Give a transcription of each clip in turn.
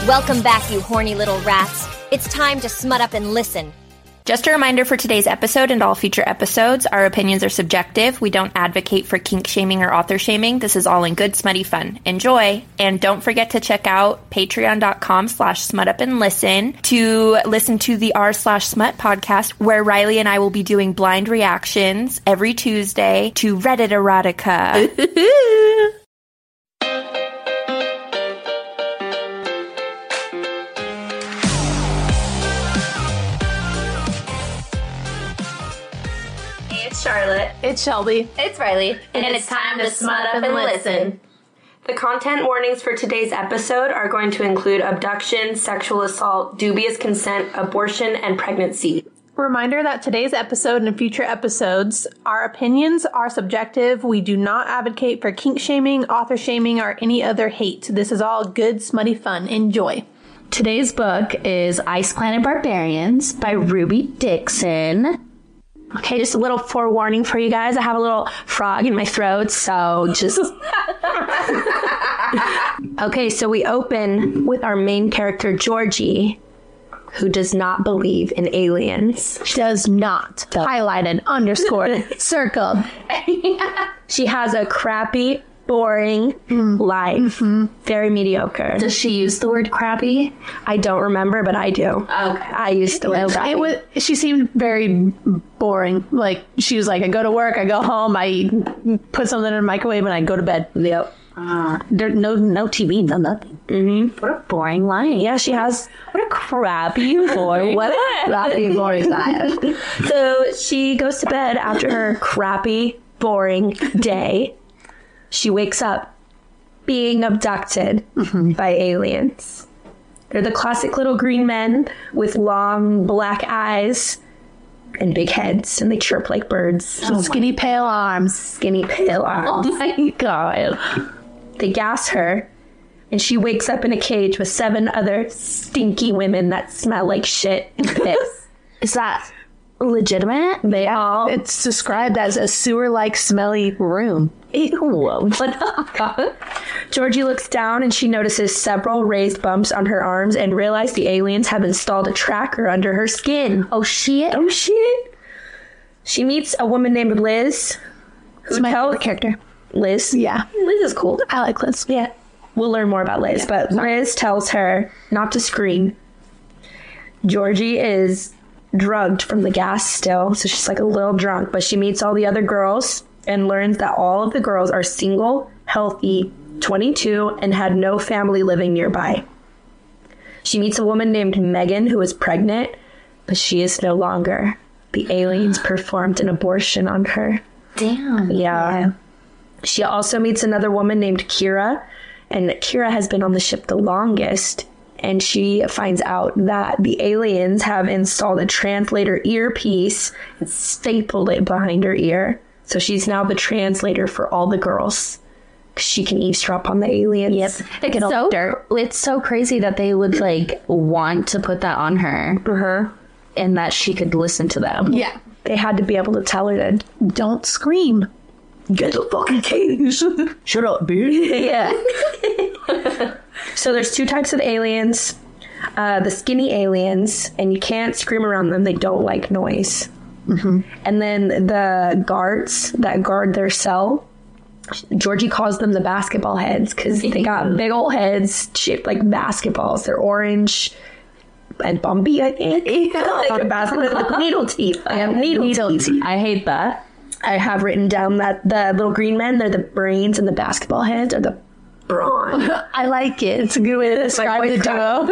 Welcome back, you horny little rats. It's time to smut up and listen. Just a reminder for today's episode and all future episodes, our opinions are subjective. We don't advocate for kink shaming or author shaming. This is all in good, smutty fun. Enjoy. And don't forget to check out patreon.com/smutupandlisten to listen to the r/smut podcast, where Riley and I will be doing blind reactions every Tuesday to Reddit erotica. Charlotte. It's Shelby. It's Riley. And it's time to smut up and listen. The content warnings for today's episode are going to include abduction, sexual assault, dubious consent, abortion, and pregnancy. Reminder that today's episode and future episodes, our opinions are subjective. We do not advocate for kink shaming, author shaming, or any other hate. This is all good, smutty fun. Enjoy. Today's book is Ice Planet Barbarians by Ruby Dixon. Okay, just a little forewarning for you guys. I have a little frog in my throat, so just... Okay, so we open with our main character, Georgie, who does not believe in aliens. She does not. Highlighted, underscored, circled. She has a crappy, boring life. Very mediocre. Does she use the word crappy? I don't remember, but I do. Okay. I used the word crappy. She seemed very boring. Like, she was like, I go to work, I go home, I put something in the microwave, and I go to bed. Yep. There's no TV, no nothing. Mm-hmm. What a boring life. Yeah, she has... What a crappy boy. What a crappy, boring life. So she goes to bed after her crappy, boring day. She wakes up being abducted by aliens. They're the classic little green men with long black eyes and big heads, and they chirp like birds. Skinny, pale arms. Skinny, pale arms. Oh my God. They gas her, and she wakes up in a cage with 7 other stinky women that smell like shit and piss. Is that legitimate? They all... It's described as a sewer-like smelly room. Ew. Georgie looks down and she notices several raised bumps on her arms and realizes the aliens have installed a tracker under her skin. Oh, shit. Oh, shit. She meets a woman named Liz. Who's my favorite character? Liz? Yeah. Liz is cool. I like Liz. Yeah. We'll learn more about Liz, but Liz tells her not to scream. Georgie is drugged from the gas still, so she's like a little drunk, but she meets all the other girls and learns that all of the girls are single, healthy, 22, and had no family living nearby. She meets a woman named Megan who is pregnant, but she is no longer. The aliens performed an abortion on her. Damn. Yeah. She also meets another woman named Kira, and Kira has been on the ship the longest, and she finds out that the aliens have installed a translator earpiece and stapled it behind her ear. So she's now the translator for all the girls. She can eavesdrop on the aliens. Yep. It's so crazy that they would, like, want to put that on her. And that she could listen to them. Yeah. They had to be able to tell her to... Don't scream. Get the fucking cage. Shut up, bitch. Yeah. So there's 2 types of aliens. The skinny aliens, and you can't scream around them. They don't like noise. And then the guards that guard their cell, Georgie calls them the basketball heads because they got big old heads shaped like basketballs. They're orange and bumpy, I think. Like a basketball with needle teeth. I have needle teeth. I hate that. I have written down that the little green men, they're the brains, and the basketball heads are the brawn. I like it. It's a good way to describe the duo.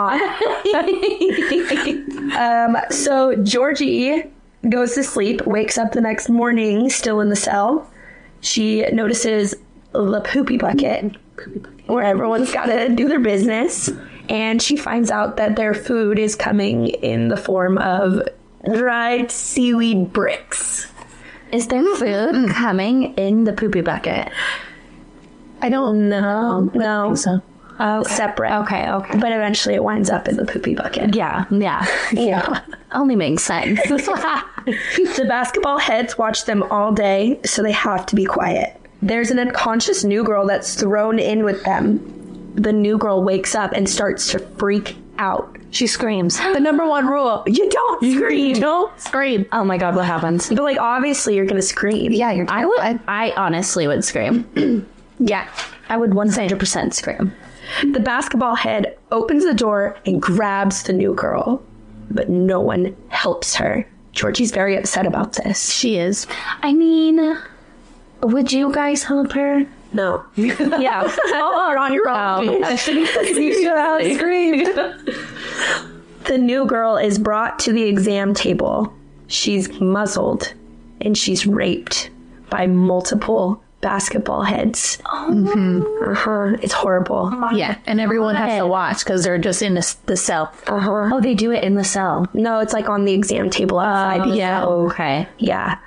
The brawn. So Georgie goes to sleep, wakes up the next morning, still in the cell. She notices the poopy bucket, where everyone's got to do their business. And she finds out that their food is coming in the form of dried seaweed bricks. Is there food coming in the poopy bucket? I don't know. No. So. Separate. Okay. But eventually it winds up in the poopy bucket. Yeah. Yeah. Only makes sense. The basketball heads watch them all day, so they have to be quiet. There's an unconscious new girl that's thrown in with them, the new girl wakes up and starts to freak out. She screams. The number one rule. You don't scream. You don't scream. Oh my God, what happens? But like, obviously you're going to scream. Yeah, you're I honestly would scream. Yeah. I would 100% scream. The basketball head opens the door and grabs the new girl, but no one helps her. Georgie's very upset about this. She is. I mean, would you guys help her? No. Yeah. You're on your own. You should scream. The new girl is brought to the exam table. She's muzzled and she's raped by multiple basketball heads. It's horrible. Yeah, and everyone has to watch because they're just in the cell. Oh, they do it in the cell. No, it's like on the exam table outside. Yeah. Okay. Yeah.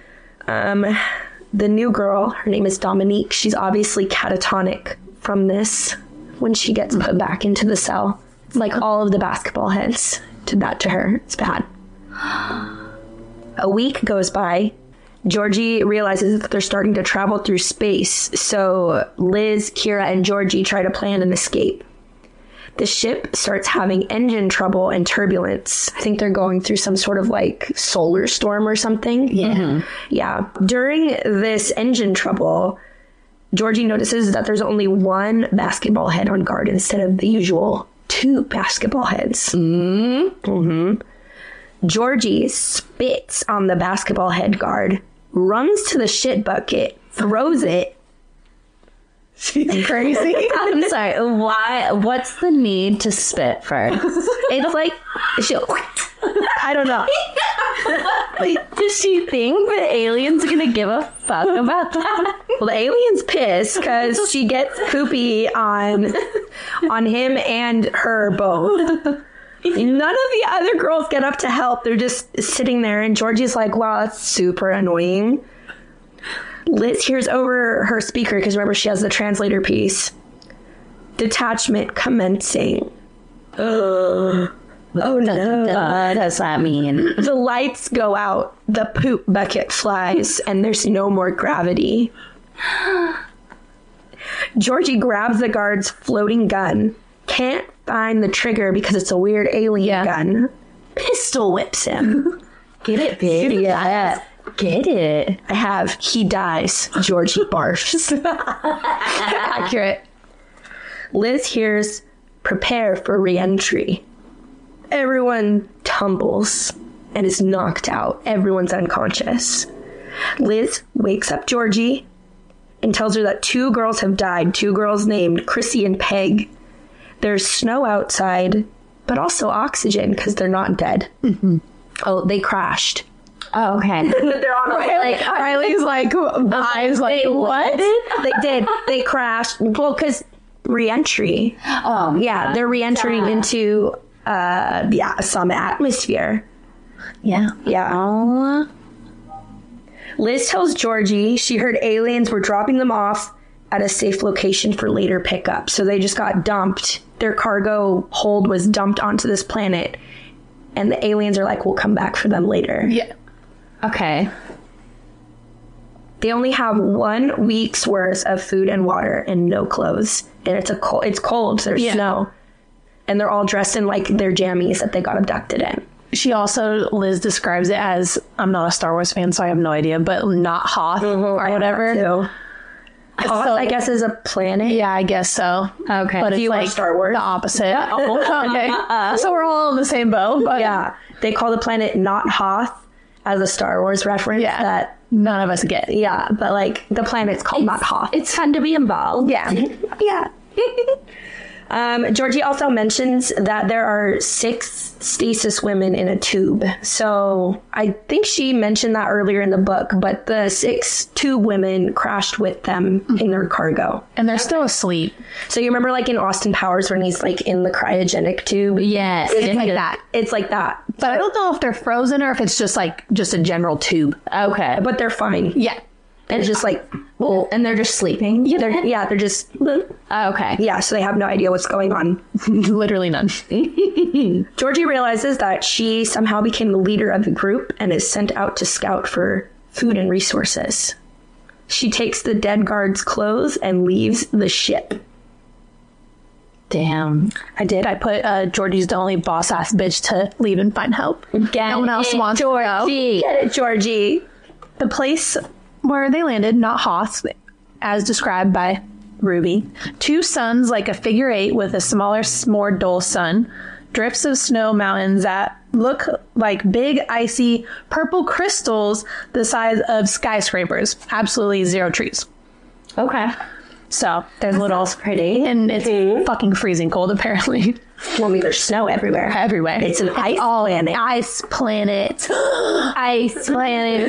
The new girl, her name is Dominique. She's obviously catatonic from this when she gets put back into the cell. Like all of the basketball heads did that to her. It's bad. A week goes by. Georgie realizes that they're starting to travel through space. So Liz, Kira, and Georgie try to plan an escape. The ship starts having engine trouble and turbulence. I think they're going through some sort of like solar storm or something. Yeah. During this engine trouble, Georgie notices that there's only one basketball head on guard instead of the usual 2 basketball heads. Georgie spits on the basketball head guard, runs to the shit bucket, throws it. She's crazy. I'm sorry. Why? What's the need to spit first? It's like, I don't know. Does she think the alien's gonna give a fuck about that? Well, the alien's pissed because she gets poopy on him and her both. None of the other girls get up to help. They're just sitting there, and Georgie's like, wow, that's super annoying. Liz hears over her speaker, because remember, she has the translator piece. Detachment commencing. Oh no. What does that mean? The lights go out, the poop bucket flies, and there's no more gravity. Georgie grabs the guard's floating gun. Can't find the trigger because it's a weird alien gun. Pistol whips him. Get it, bitch. Yeah. Get it. I have. He dies. Georgie barfs. Accurate. Liz hears, prepare for re-entry. Everyone tumbles and is knocked out. Everyone's unconscious. Liz wakes up Georgie and tells her that 2 girls have died. 2 girls named Chrissy and Peg. There's snow outside, but also oxygen because they're not dead. Oh, they crashed. Oh, okay. They're on Riley's like, eyes like, what? They did. They crashed. Well, because re-entry. Oh, Yeah, they're re-entering into some atmosphere. yeah. Yeah. Oh. Liz tells Georgie she heard aliens were dropping them off at a safe location for later pickup. So they just got dumped. Their cargo hold was dumped onto this planet. And the aliens are like, we'll come back for them later. Yeah. Okay. They only have 1 week's worth of food and water and no clothes. And it's cold. So there's snow. And they're all dressed in like their jammies that they got abducted in. She also, Liz describes it as, I'm not a Star Wars fan, so I have no idea, but not Hoth or whatever. So, Hoth, I guess, is a planet. Yeah, I guess so. Okay. But Do it's you watch like Star Wars? the opposite. Okay. So we're all in the same boat. But Yeah. They call the planet not Hoth as a Star Wars reference. Yeah. That, none of us get. yeah, but like the planet's called not Hoth. It's fun to be involved. Yeah. Yeah. Georgie also mentions that there are 6 stasis women in a tube. So I think she mentioned that earlier in the book, but the 6 tube women crashed with them in their cargo. And they're still asleep. So you remember like in Austin Powers when he's like in the cryogenic tube? Yes. It's like that. It's like that. But I don't know if they're frozen or if it's just a general tube. Okay. But they're fine. Yeah. And it's just like, Well, and they're just sleeping? they're just, Okay. yeah, so they have no idea what's going on. Literally none. Georgie realizes that she somehow became the leader of the group and is sent out to scout for food and resources. She takes the dead guard's clothes and leaves the ship. Damn. I did. I put Georgie's the only boss ass bitch to leave and find help. No one else wants to go. Get it, Georgie. The place where they landed, not Hoth, as described by Ruby. 2 suns like a figure 8 with a smaller, more dull sun. Drifts of snow mountains that look like big, icy, purple crystals the size of skyscrapers. Absolutely 0 trees. Okay. So there's little pretty. and it's fucking freezing cold apparently. Well, I mean, there's snow everywhere. Everywhere. It's an ice planet. Ice planet. Ice planet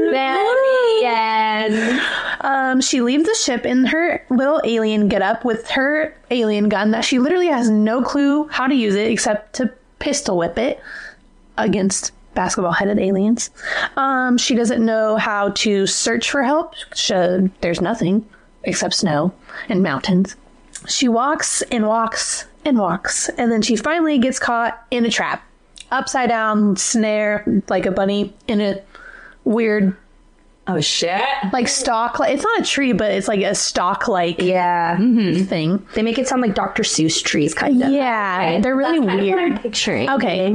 barbarian. She leaves the ship in her little alien getup with her alien gun that she literally has no clue how to use it except to pistol whip it against basketball-headed aliens. She doesn't know how to search for help. There's nothing except snow and mountains. She walks and walks and walks, and then she finally gets caught in a trap. Upside down snare, like a bunny in a weird... Oh, shit. Like stalk. It's not a tree, but it's like a stalk-like thing. They make it sound like Dr. Seuss trees, kind of. Yeah, okay. They're really weird. I'm picturing. Okay.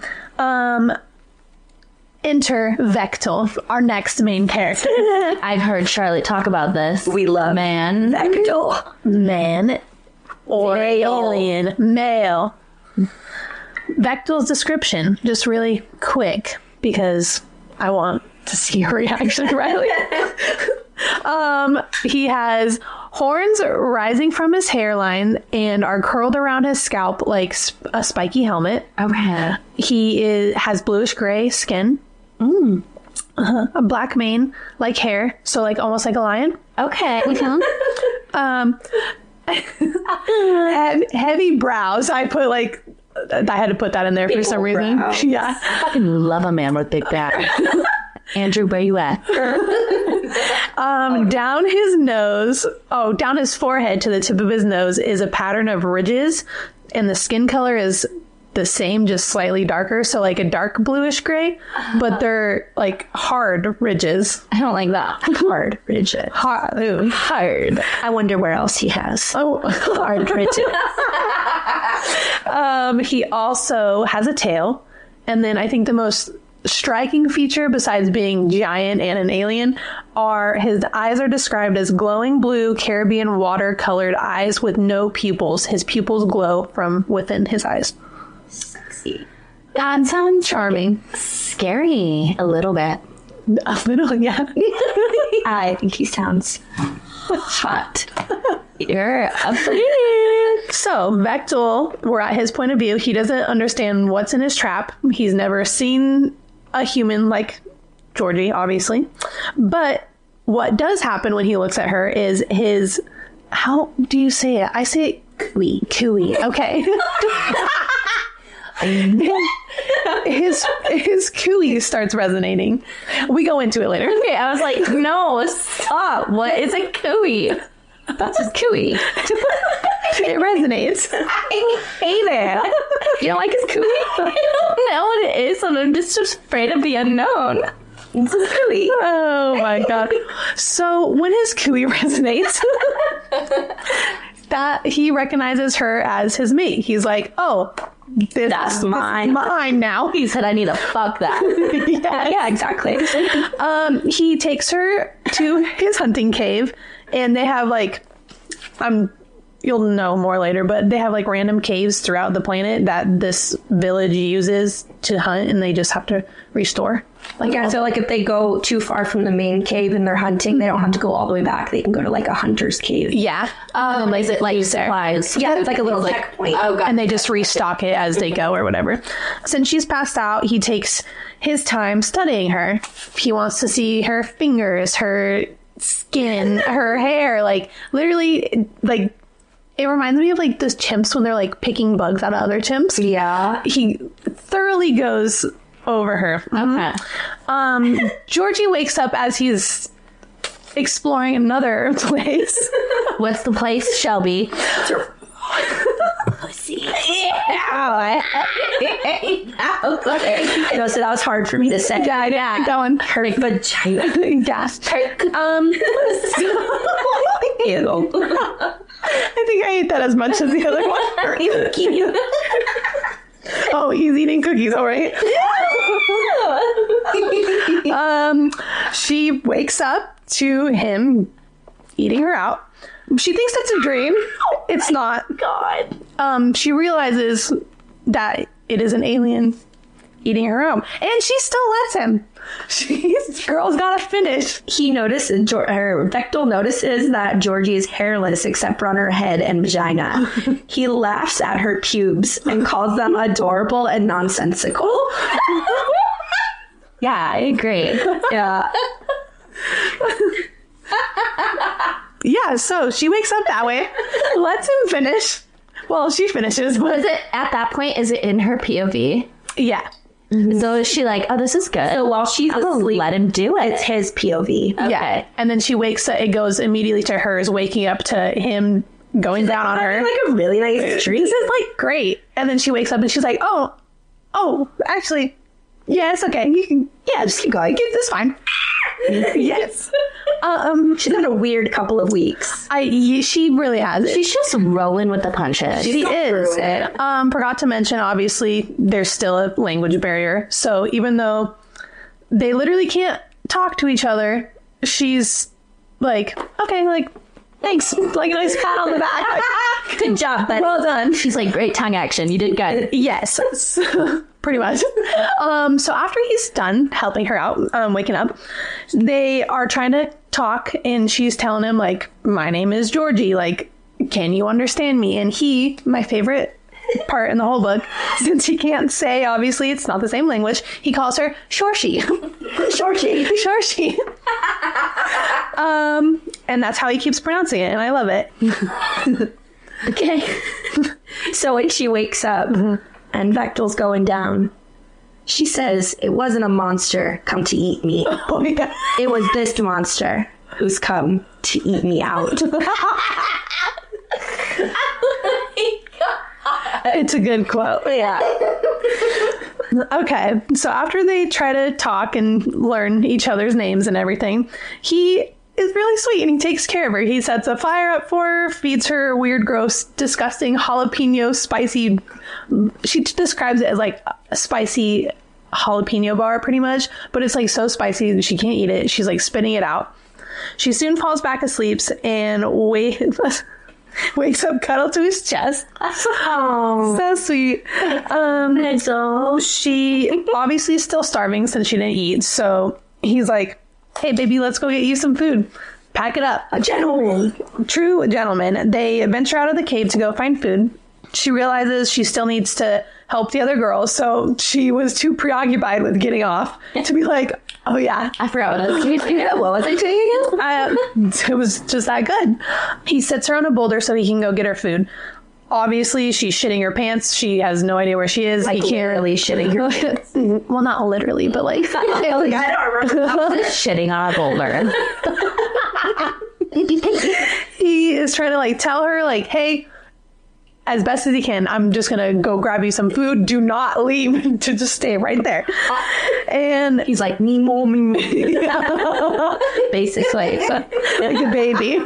Enter Vectel, our next main character. I've heard Charlotte talk about this. We love man. Vectel. Man or Male. alien. Male. Vectel's description, just really quick, because I want to see your reaction, Riley. He has horns rising from his hairline and are curled around his scalp like a spiky helmet. Okay. He has bluish gray skin. A black mane, like hair, so like almost like a lion. Okay. Heavy brows. I put like I had to put that in there for some reason. Brows. Yeah. I fucking love a man with big back. Andrew, where you at? Down his nose, down his forehead to the tip of his nose is a pattern of ridges, and the skin color is the same, just slightly darker, so like a dark bluish gray, but they're like hard ridges. I don't like that. Hard ridges. Hard. I wonder where else he has. Oh, Hard ridges. He also has a tail, and then I think the most striking feature, besides being giant and an alien, are his eyes are described as glowing blue Caribbean water-colored eyes with no pupils. His pupils glow from within his eyes. Sexy. That sounds Charming. scary. A little bit. A little, yeah. I think he sounds hot. You're up for So, Vectel, we're at his point of view. He doesn't understand what's in his trap. He's never seen a human like Georgie, obviously. But what does happen when he looks at her is his... How do you say it? I say it cooey. Okay. his cooey starts resonating. We go into it later. Okay, I was like, no, stop. What is a cooey? That's a cooey. It resonates. I hate it. You don't like his cooey? I don't know what it is, and I'm just afraid of the unknown. It's a cooey. Oh my god. So when his cooey resonates, that he recognizes her as his mate. He's like, oh, that's mine now. He said, I need to fuck that. Yeah, exactly. He takes her to his hunting cave, and they have like, you'll know more later, but they have like random caves throughout the planet that this village uses to hunt, and they just have to restore. Like, yeah, so like if they go too far from the main cave and they're hunting, they don't have to go all the way back. They can go to like a hunter's cave. Yeah. Is it like supplies? Yeah, it's like a little checkpoint. Oh, God. And they just restock it as they go or whatever. Since she's passed out, he takes his time studying her. He wants to see her fingers, her skin, her hair, like literally like it reminds me of like those chimps when they're like picking bugs out of other chimps. Yeah. He thoroughly goes over her. Okay. Georgie wakes up as he's exploring another place. What's the place, Shelby? Pussy. No, so that was hard for me to say. Yeah, go on. Her vagina. Gas. Ew. I think I ate that as much as the other one. Or even cute. Oh, he's eating cookies, all right. She wakes up to him eating her out. She thinks it's a dream. It's not. God. She realizes that it is an alien eating her out, and she still lets him. Girl's gotta finish. He notices, Vectel notices that Georgie is hairless except for on her head and vagina. He laughs at her pubes and calls them adorable and nonsensical. Yeah, I agree. Yeah. Yeah, so she wakes up that way, lets him finish. Well, she finishes, but Is it at that point? Is it in her POV? yeah. So is she like, oh, this is good? So while she's asleep, let him do it. it's his POV. Yeah. And then she wakes up, it goes immediately to hers, waking up to him going down on her. Like a really nice dream. This is like great. And then she wakes up and she's like, oh, actually, yeah, it's okay. You can, yeah, just keep going. It's fine. Yes. She's had a weird couple of weeks. She really has. She's just rolling with the punches. She is. Forgot to mention, obviously, there's still a language barrier. So even though they literally can't talk to each other, she's like, okay, like, thanks. Like a nice pat on the back. Like, Good job, buddy. well done. She's like, great tongue action. You did good. Yes. Pretty much. So after he's done helping her out, waking up, they are trying to talk, and she's telling him, like, my name is Georgie. Like, can you understand me? And he, my favorite part in the whole book, since he can't say, obviously it's not the same language, he calls her Shorshi. Shorshi. And that's how he keeps pronouncing it, and I love it. Okay. So when she wakes up and Vectel's going down, she says, it wasn't a monster come to eat me. Oh, yeah. It was this monster who's come to eat me out. It's a good quote. Yeah. Okay, so after they try to talk and learn each other's names and everything, he is really sweet and he takes care of her. He sets a fire up for her, feeds her weird, gross, disgusting jalapeno spicy. She describes it as like a spicy jalapeno bar pretty much, but it's like so spicy that she can't eat it. She's like spitting it out. She soon falls back asleep and wakes up cuddled to his chest. Oh, So sweet. So she obviously is still starving since she didn't eat. So he's like, hey, baby, let's go get you some food. Pack it up. a gentleman. True gentleman. They venture out of the cave to go find food. She realizes she still needs to help the other girls. So she was too preoccupied with getting off to be like, oh, yeah. I forgot what I was doing. What was I doing again? It was just that good. He sits her on a boulder so he can go get her food. Obviously, she's shitting her pants. She has no idea where she is. Like He can't literally shitting her pants. Well, not literally, but like, I don't remember. Shitting on a boulder. he is trying to like tell her like, hey, as best as he can, I'm just gonna go grab you some food. Do not leave. To just stay right there. And He's like, me more, me. Basically. like a baby.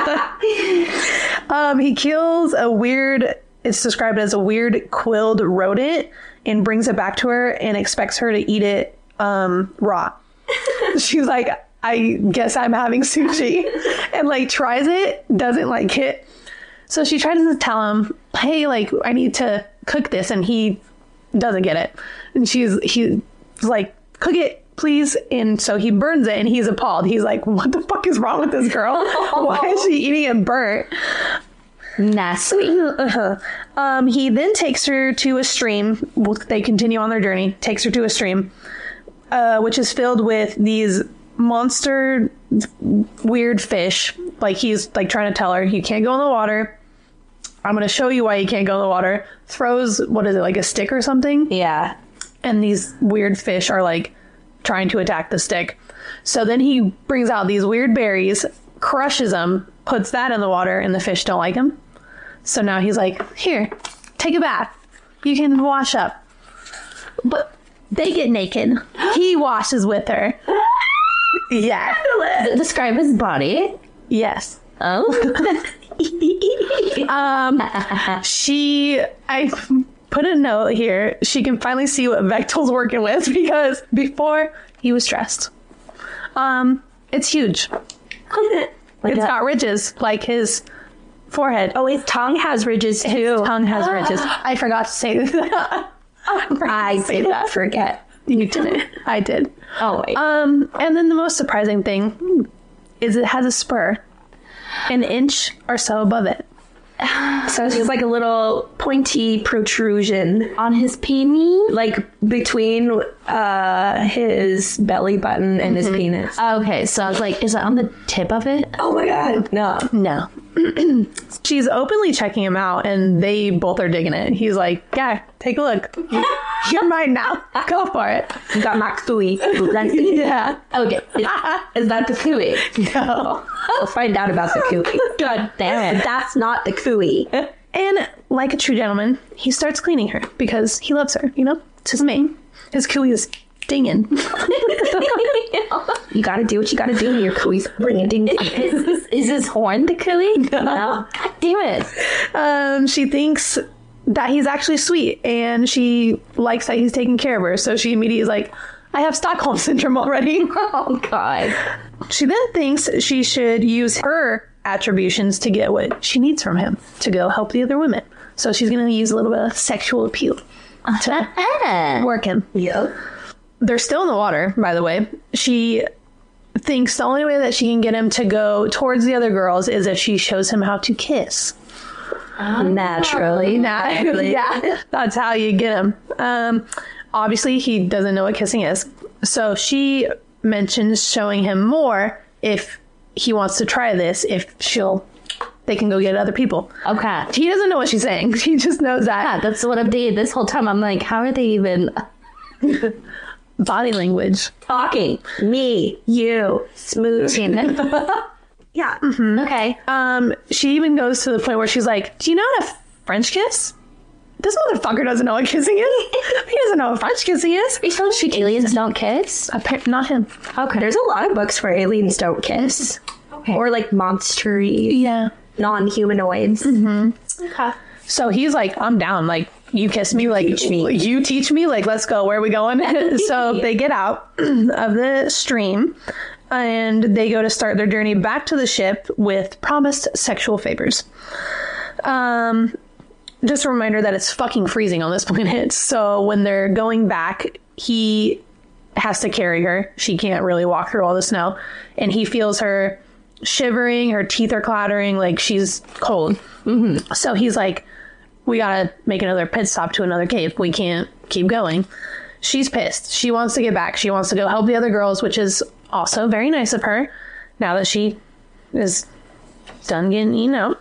He kills a weird, it's described as a weird quilled rodent, and brings it back to her and expects her to eat it raw. She's like, I guess I'm having sushi. And like tries it, doesn't like it. So she tries to tell him, hey, like, I need to cook this, and he doesn't get it. And he's like, cook it, please. And so he burns it, and he's appalled. He's like, what the fuck is wrong with this girl? Why is she eating it burnt? Nasty. He then takes her to a stream. They continue on their journey. Takes her to a stream, which is filled with these monster weird fish. Like, he's like trying to tell her, you can't go in the water. I'm going to show you why you can't go in the water. Throws, what is it, like a stick or something? Yeah. And these weird fish are like trying to attack the stick. So then he brings out these weird berries, crushes them, puts that in the water, and the fish don't like him. So now he's like, here, take a bath. You can wash up. But they get naked. He washes with her. Yeah. Describe his body. Yes. Oh. I put a note here. She can finally see what Vectol's working with because before he was stressed. It's huge. It's got ridges like his forehead. Oh, his tongue has ridges too. His tongue has ridges. I forgot to say that. I didn't forget. You didn't. I did. Oh, wait. And then the most surprising thing is it has a spur an inch or so above it. So it's just like a little pointy protrusion On his penis? like between his belly button and his penis. Okay, so I was like, is it on the tip of it? Oh my god, no. No. She's openly checking him out, and they both are digging it. He's like, yeah, take a look. You're mine now. Go for it. You got my cooey. Yeah. Okay. Is that the cooey? No. We'll find out about the cooey. God damn it. That's not the cooey. And like a true gentleman, he starts cleaning her because he loves her, you know? It's his mane. His cooey is dinging. You gotta do what you gotta do when your cooey's bringing ding. Is his horn the cooey? No. God damn it. She thinks that he's actually sweet, and she likes that he's taking care of her. So she immediately is like, I have Stockholm Syndrome already. Oh, God. She then thinks she should use her attributions to get what she needs from him to go help the other women. So she's going to use a little bit of sexual appeal to work him. Yep. They're still in the water, by the way. She thinks the only way that she can get him to go towards the other girls is if she shows him how to kiss. Naturally. Yeah, that's how you get him. Obviously, he doesn't know what kissing is. So she mentions showing him more if he wants to try this, if they can go get other people. Okay. He doesn't know what she's saying. He just knows that. Yeah, that's what I'm doing this whole time. I'm like, how are they even... Body language. Talking. Me. You. Smooching. Yeah. Mm-hmm. Okay. She even goes to the point where she's like, do you know how to French kiss? This motherfucker doesn't know what kissing is. He doesn't know what French kissing is. Aliens don't kiss? Not him. Okay. There's a lot of books where aliens don't kiss. Okay. Or like monster-y Yeah. non-humanoids. Okay. So he's like, I'm down. Like, you kiss me. Like, you teach me. Like, let's go. Where are we going? So they get out of the stream and they go to start their journey back to the ship with promised sexual favors. Just a reminder that it's fucking freezing on this planet. So when they're going back, he has to carry her. She can't really walk through all the snow. And he feels her shivering. Her teeth are clattering. Like, she's cold. Mm-hmm. So he's like, we gotta make another pit stop to another cave. We can't keep going. She's pissed. She wants to get back. She wants to go help the other girls, which is also very nice of her now that she is done getting eaten out.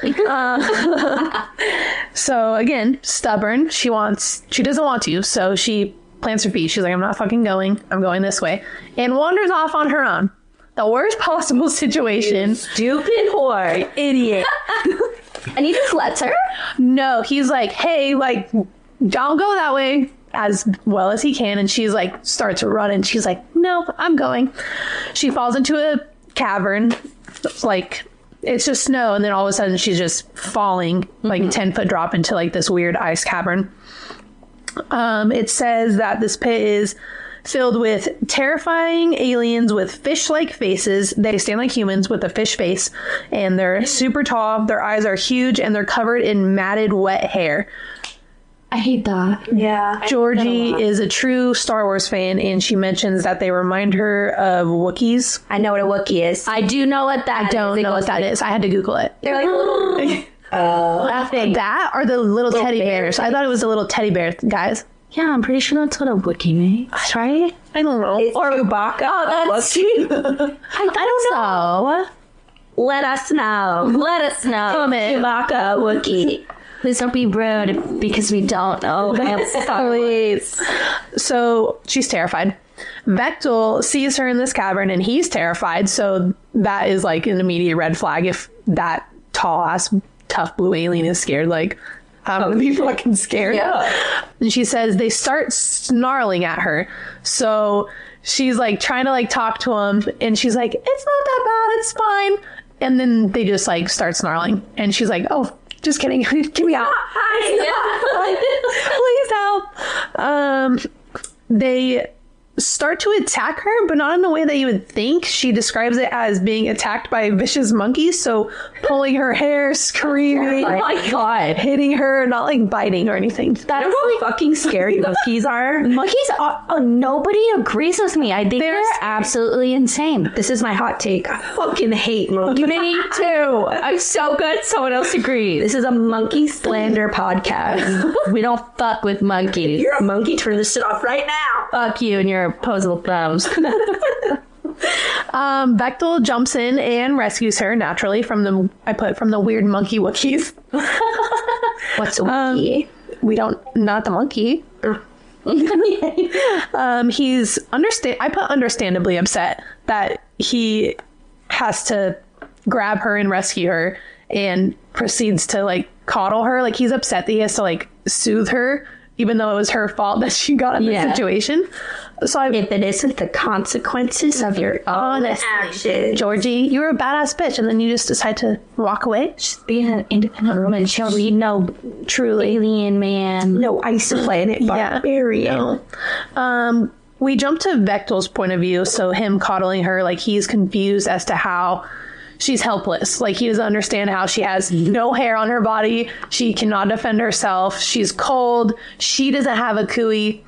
So again, stubborn. She doesn't want to, so she plants her feet. She's like, I'm not fucking going. I'm going this way. And wanders off on her own. The worst possible situation. You stupid whore. Idiot. And he just lets her? No, he's like, hey, like, don't go that way, as well as he can. And she's like, starts running. She's like, no, I'm going. She falls into a cavern. Like, it's just snow. And then all of a sudden she's just falling, like 10-foot drop into like this weird ice cavern. It says that this pit is filled with terrifying aliens with fish-like faces. They stand like humans with a fish face, and they're super tall. Their eyes are huge, and they're covered in matted, wet hair. I hate that. Yeah. Georgie is a true Star Wars fan, and she mentions that they remind her of Wookiees. I know what a Wookiee is. I do know what that I don't know what that is. I had to Google it. They're like little... That or the little teddy bears. I thought it was the little teddy bear guys. Yeah, I'm pretty sure that's what a Wookiee makes, right? I don't know. Or Chewbacca. Oh, that's I don't know. Let us know. Let us know. Comment. Chewbacca, Wookiee. Please don't be rude because we don't know. Please. So she's terrified. Vectel sees her in this cavern and he's terrified. So that is like an immediate red flag. If that tall ass tough blue alien is scared, like, I'm gonna be fucking scared. Yeah. And she says they start snarling at her. So she's like trying to like talk to him, and she's like, it's not that bad, it's fine. And then they just like start snarling. And she's like, oh, just kidding. Get me out. Please help. They start to attack her, but not in the way that you would think. She describes it as being attacked by vicious monkeys. So pulling her hair, screaming. Oh my God. Hitting her, not like biting or anything. That's how fucking scary monkeys are. Monkeys are, nobody agrees with me. I think they're absolutely insane. This is my hot take. I fucking hate monkeys. Me too. I'm so good. Someone else agrees. This is a monkey slander podcast. We don't fuck with monkeys. You're a monkey. Turn this shit off right now. Fuck you and your opposable thumbs. Bechtel jumps in and rescues her naturally from the weird monkey Wookiees. What's a Wookiee? We don't, not the monkey. He's I put understandably upset that he has to grab her and rescue her and proceeds to like coddle her. Like he's upset that he has to like soothe her, even though it was her fault that she got in this situation. So if it isn't the consequences of your own actions. Georgie, you were a badass bitch, and then you just decide to walk away. Just be an independent woman. She'll read no truly alien man. No isoplanet barbarian. No. We jump to Bechtel's point of view, so him coddling her, like he's confused as to how she's helpless. Like he doesn't understand how she has no hair on her body. She cannot defend herself. She's cold. She doesn't have a cooey.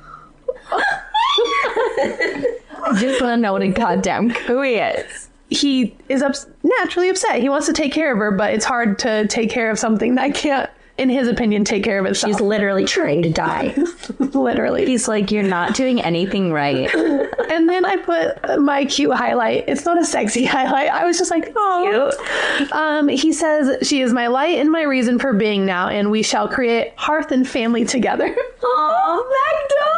I just want to know what a goddamn cooey is. He is naturally upset. He wants to take care of her, but it's hard to take care of something that can't, in his opinion, take care of itself. She's literally trying to die. Literally. He's like, you're not doing anything right. And then I put my cute highlight. It's not a sexy highlight. I was just like, oh. He says, she is my light and my reason for being now, and we shall create hearth and family together. Oh, Bechtel!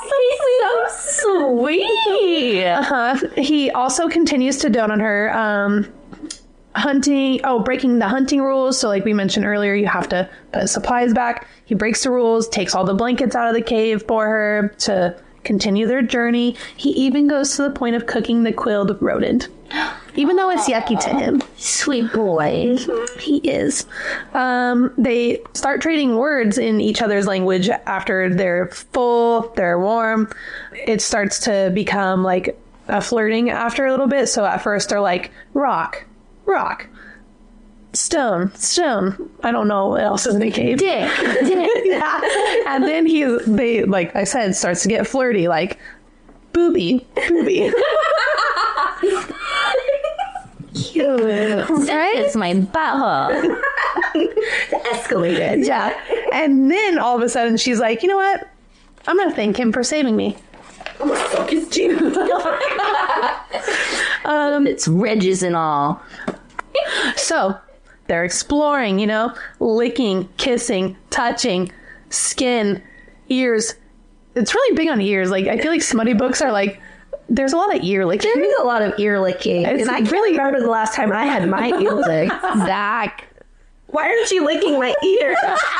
So sweet. He also continues to dote on her. Breaking the hunting rules. So like we mentioned earlier, you have to put supplies back. He breaks the rules, takes all the blankets out of the cave for her to continue their journey. He even goes to the point of cooking the quilled rodent, even though it's yucky to him. Sweet boy. He is. They start trading words in each other's language after they're full, they're warm. It starts to become like a flirting after a little bit. So at first they're like, rock, stone. I don't know what else is in the cave. Dick. Yeah. And then they, like I said, starts to get flirty, like booby. Cute. Right? It's my butthole. Escalated. Yeah. And then all of a sudden she's like, you know what? I'm going to thank him for saving me. I'm gonna suck his juice. It's ridges and all. So they're exploring, licking, kissing, touching, skin, ears. It's really big on ears. Like, I feel like smutty books are like, there's a lot of ear licking. There is a lot of ear licking. And I really remember the last time I had my ear licked. Zach. Why aren't you licking my ear?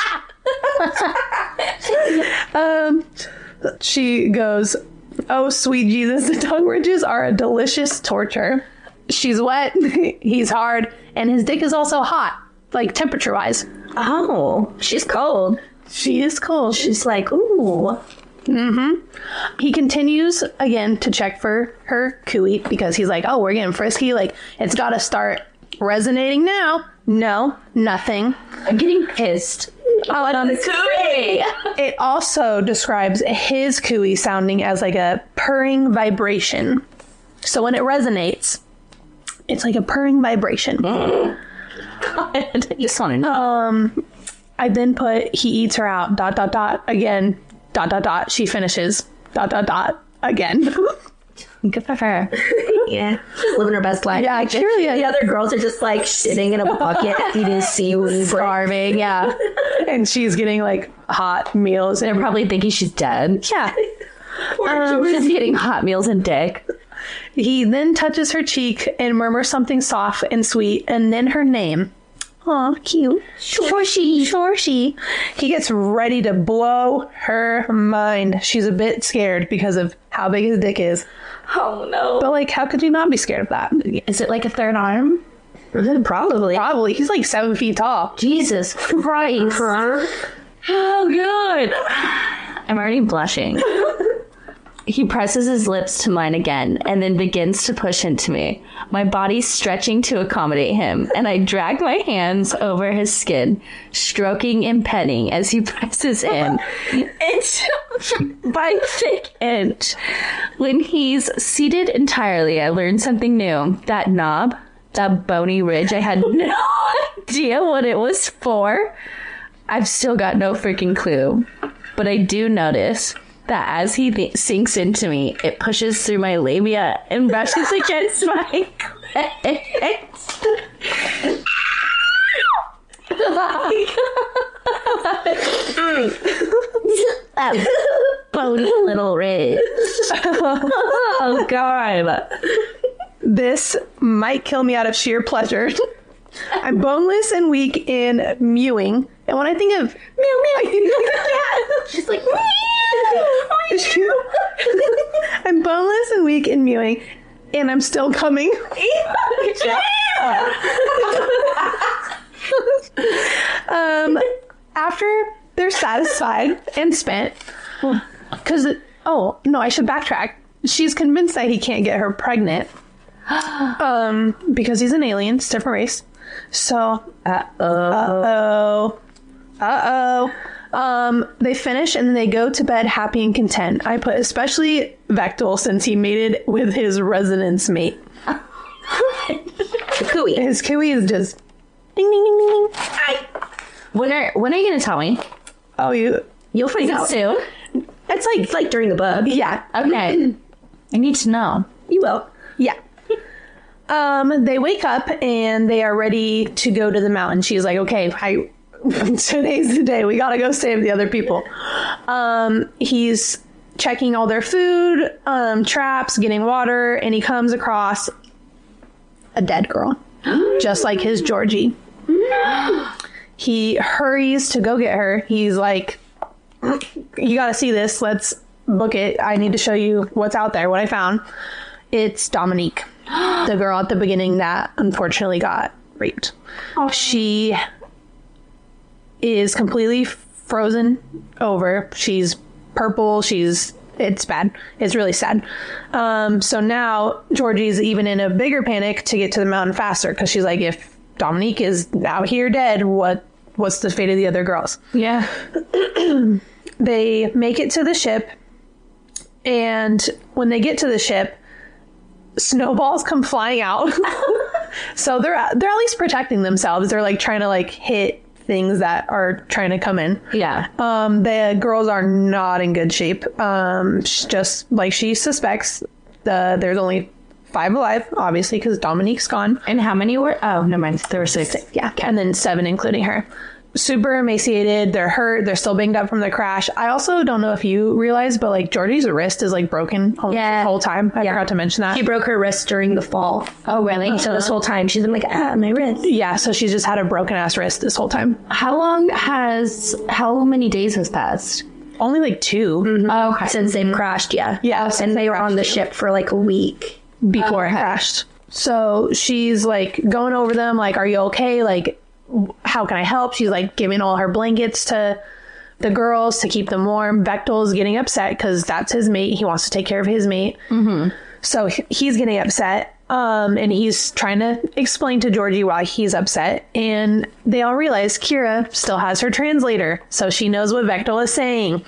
She goes, oh, sweet Jesus, the tongue ridges are a delicious torture. She's wet, he's hard, and his dick is also hot, like temperature-wise. Oh, she's cold. She is cold. She's like, ooh. He continues again to check for her cooey because he's like, oh, we're getting frisky. Like, it's got to start resonating now. No, nothing. I'm getting pissed. On the cooey. It also describes his cooey sounding as like a purring vibration. So when it resonates, it's like a purring vibration. God, I just want to know. I then put, he eats her out, ... again, ... she finishes, ... again. Good for her. Yeah, she's living her best life. Yeah, clearly the other girls are just like shitting in a bucket, eating seaweed, Starving, yeah. And she's getting like hot meals. They're probably thinking she's dead. Yeah. She's getting hot meals and dick. He then touches her cheek and murmurs something soft and sweet, and then her name. Aw, cute. Shorshi. He gets ready to blow her mind. She's a bit scared because of how big his dick is. Oh, no. But, like, how could you not be scared of that? Is it like a third arm? Probably. He's like 7 feet tall. Jesus Christ. Oh, God. I'm already blushing. He presses his lips to mine again and then begins to push into me, my body stretching to accommodate him, and I drag my hands over his skin, stroking and petting as he presses in inch by thick inch. When he's seated entirely, I learn something new. That knob, that bony ridge, I had no idea what it was for. I've still got no freaking clue, but I do notice that as he sinks into me, it pushes through my labia and brushes against my clit. That bony little ridge. Oh, God. This might kill me out of sheer pleasure. I'm boneless and weak in mewing. And when I think of meow meow, she's like, meow. I'm boneless and weak in mewing, and I'm still coming. After they're satisfied and spent, because I should backtrack. She's convinced that he can't get her pregnant, because he's an alien, it's a different race. So, they finish and then they go to bed happy and content. I put especially Vectel since he mated with his resonance mate. The cooey. His cooey is just ding ding ding ding ding. When are you gonna tell me? Oh, You'll find out Soon? It's like during the bug. Yeah. Okay. I need to know. You will. Yeah. They wake up and they are ready to go to the mountain. She's like, okay, today's the day. We gotta go save the other people. He's checking all their food, traps, getting water, and he comes across a dead girl, just like his Georgie. He hurries to go get her. He's like, you gotta see this. Let's book it. I need to show you what's out there, what I found. It's Dominique, the girl at the beginning that unfortunately got raped. Oh. She is completely frozen over. She's purple. It's bad. It's really sad. So now Georgie's even in a bigger panic to get to the mountain faster, because she's like, if Dominique is out here dead, what's the fate of the other girls? Yeah. They make it to the ship, and when they get to the ship, snowballs come flying out. So they're at least protecting themselves. They're like trying to like hit things that are trying to come in. Yeah. The girls are not in good shape. Just like she suspects, there's only 5 alive, obviously, because Dominique's gone. And how many were? Oh, never mind. There were 6. Yeah. And then 7, including her. Super emaciated. They're hurt. They're still banged up from the crash. I also don't know if you realize, but like Georgie's wrist is like broken the whole time. I forgot to mention that. She broke her wrist during the fall. Oh, really? So this whole time she's been like, my wrist. Yeah, so she's just had a broken ass wrist this whole time. How many days has passed? Only like 2. Mm-hmm. Oh, okay. Since they've crashed, yeah. Yeah. And they were on the ship for like a week before it crashed. So she's like going over them, like, are you okay? Like, how can I help? She's like giving all her blankets to the girls to keep them warm. Vectel's getting upset because that's his mate. He wants to take care of his mate. Mm-hmm. So he's getting upset. And he's trying to explain to Georgie why he's upset. And they all realize Kira still has her translator. So she knows what Vectel is saying.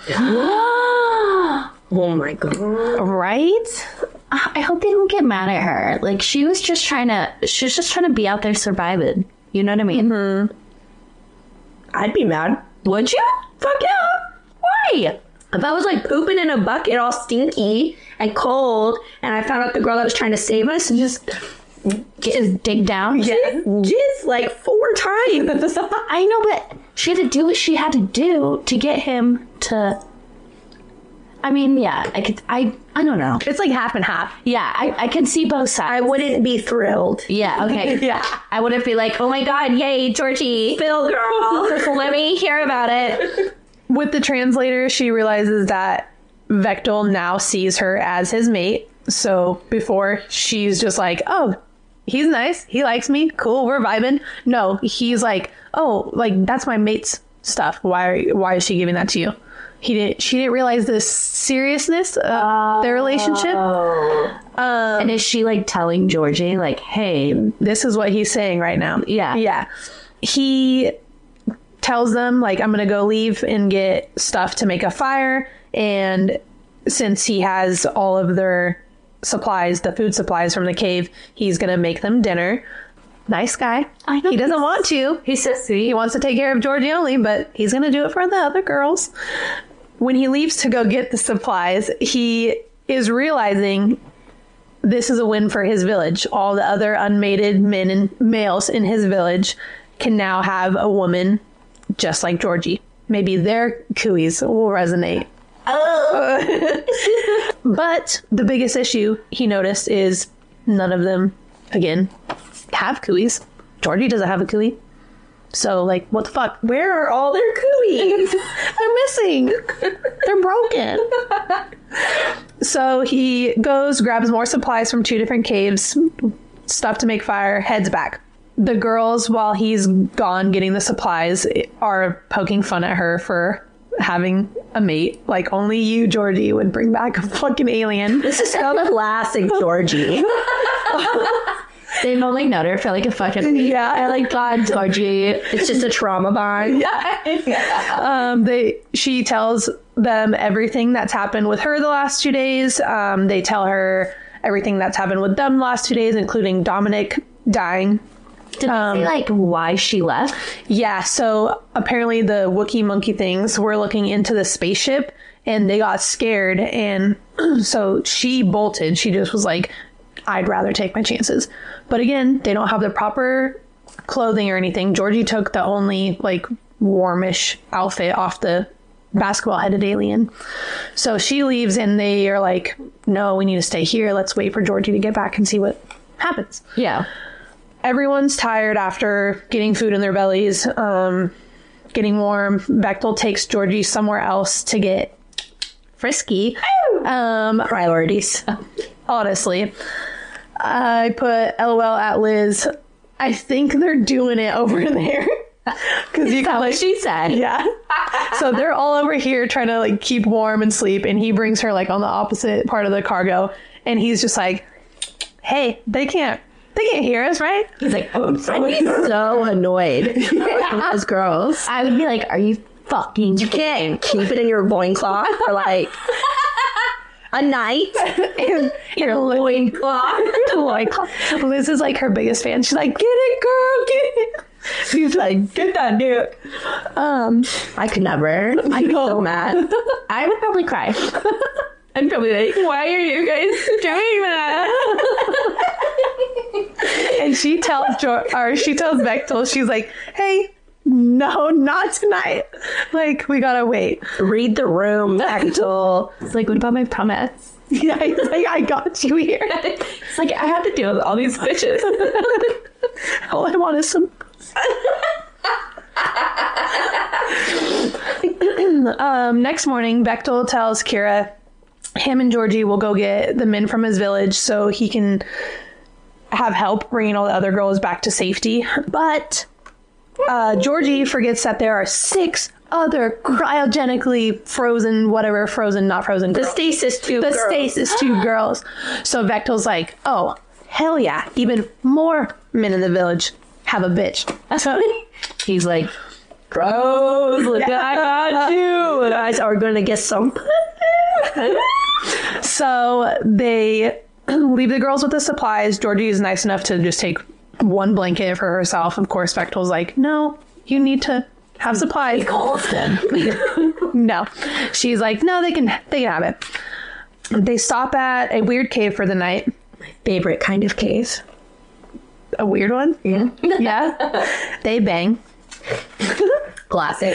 Oh my God. Right? I hope they don't get mad at her. Like, she was just trying to be out there surviving. You know what I mean? Mm-hmm. I'd be mad. Would you? Fuck yeah. Why? If I was like pooping in a bucket all stinky and cold, and I found out the girl that was trying to save us and just dig down? Yeah. Jizz like 4 times. I know, but she had to do what she had to do to get him to... I mean, yeah, I don't know. It's like half and half. Yeah, I can see both sides. I wouldn't be thrilled. Yeah, okay. Yeah. I wouldn't be like, oh my God, yay, Georgie. Phil, girl. Let me hear about it. With the translator, she realizes that Vectel now sees her as his mate. So before, she's just like, oh, he's nice. He likes me. Cool. We're vibing. No, he's like, oh, like that's my mate's stuff. Why is she giving that to you? She didn't realize the seriousness of their relationship. And is she like telling Georgie like, hey, this is what he's saying right now? Yeah. He tells them like, I'm going to go leave and get stuff to make a fire. And since he has all of their supplies, the food supplies from the cave, he's going to make them dinner. Nice guy. I know. He doesn't want to. He's so sweet. He wants to take care of Georgie only, but he's going to do it for the other girls. When he leaves to go get the supplies, he is realizing this is a win for his village. All the other unmated men and males in his village can now have a woman just like Georgie. Maybe their cooeys will resonate. But the biggest issue he noticed is none of them, again, have cooeys. Georgie doesn't have a cooey. So, like, what the fuck? Where are all their cooeys? They're missing. They're broken. So he goes, grabs more supplies from 2 different caves, stuff to make fire, heads back. The girls, while he's gone getting the supplies, are poking fun at her for having a mate. Like, only you, Georgie, would bring back a fucking alien. This is so classic Georgie. They've only known her for like a fucking week. Yeah. I like God, Georgie. It's just a trauma bond. She tells them everything that's happened with her the last 2 days. They tell her everything that's happened with them the last 2 days, including Dominic dying. Did they say like why she left? Yeah, so apparently the Wookiee monkey things were looking into the spaceship and they got scared, and so she bolted. She just was like, I'd rather take my chances. But again, they don't have the proper clothing or anything. Georgie took the only like warmish outfit off the basketball-headed alien. So she leaves and they are like, no, we need to stay here. Let's wait for Georgie to get back and see what happens. Yeah. Everyone's tired after getting food in their bellies, getting warm. Bechtel takes Georgie somewhere else to get frisky. Priorities. Honestly. I put LOL at Liz. I think they're doing it over there. Because you got like she said. Yeah. So they're all over here trying to like keep warm and sleep, and he brings her like on the opposite part of the cargo, and he's just like, hey, they can't hear us, right? He's like, oh, I'd be so annoyed as girls. I would be like, are you fucking You can't keep it in your loincloth for like a night. in your loincloth. Liz is like her biggest fan. She's like, get it, girl, get it. She's like, get that dude. I could never. I'd be so mad. I would probably cry. I'd probably like, why are you guys doing that? And she tells Bechtel, she's like, hey, no, not tonight. Like, we gotta wait. Read the room, Bechtel. It's like, what about my promise? Yeah, he's like, I got you here. It's like, I have to deal with all these bitches. All I want is some... Next morning, Bechtel tells Kira him and Georgie will go get the men from his village so he can have help bringing all the other girls back to safety. But Georgie forgets that there are 6 other cryogenically frozen, not frozen The girls. stasis 2 girls. Stasis 2 girls. So Bechtel's like, oh, hell yeah. Even more men in the village have a bitch. So He's like, Gross. Look, I got you. You guys are going to get some. So they leave the girls with the supplies. Georgie is nice enough to just take one blanket for herself. Of course, Bechtel's like, no, you need to have supplies. No. She's like, no, they can have it. They stop at a weird cave for the night. My favorite kind of cave. A weird one? Yeah. Yeah. They bang. Classic.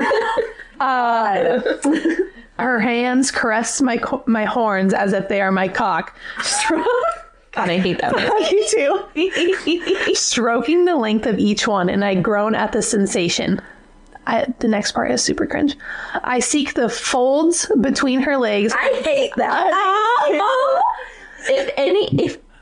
Her hands caress my horns as if they are my cock. God, I hate that one. You too. Stroking the length of each one, and I groan at the sensation. The next part is super cringe. I seek the folds between her legs. I hate that. If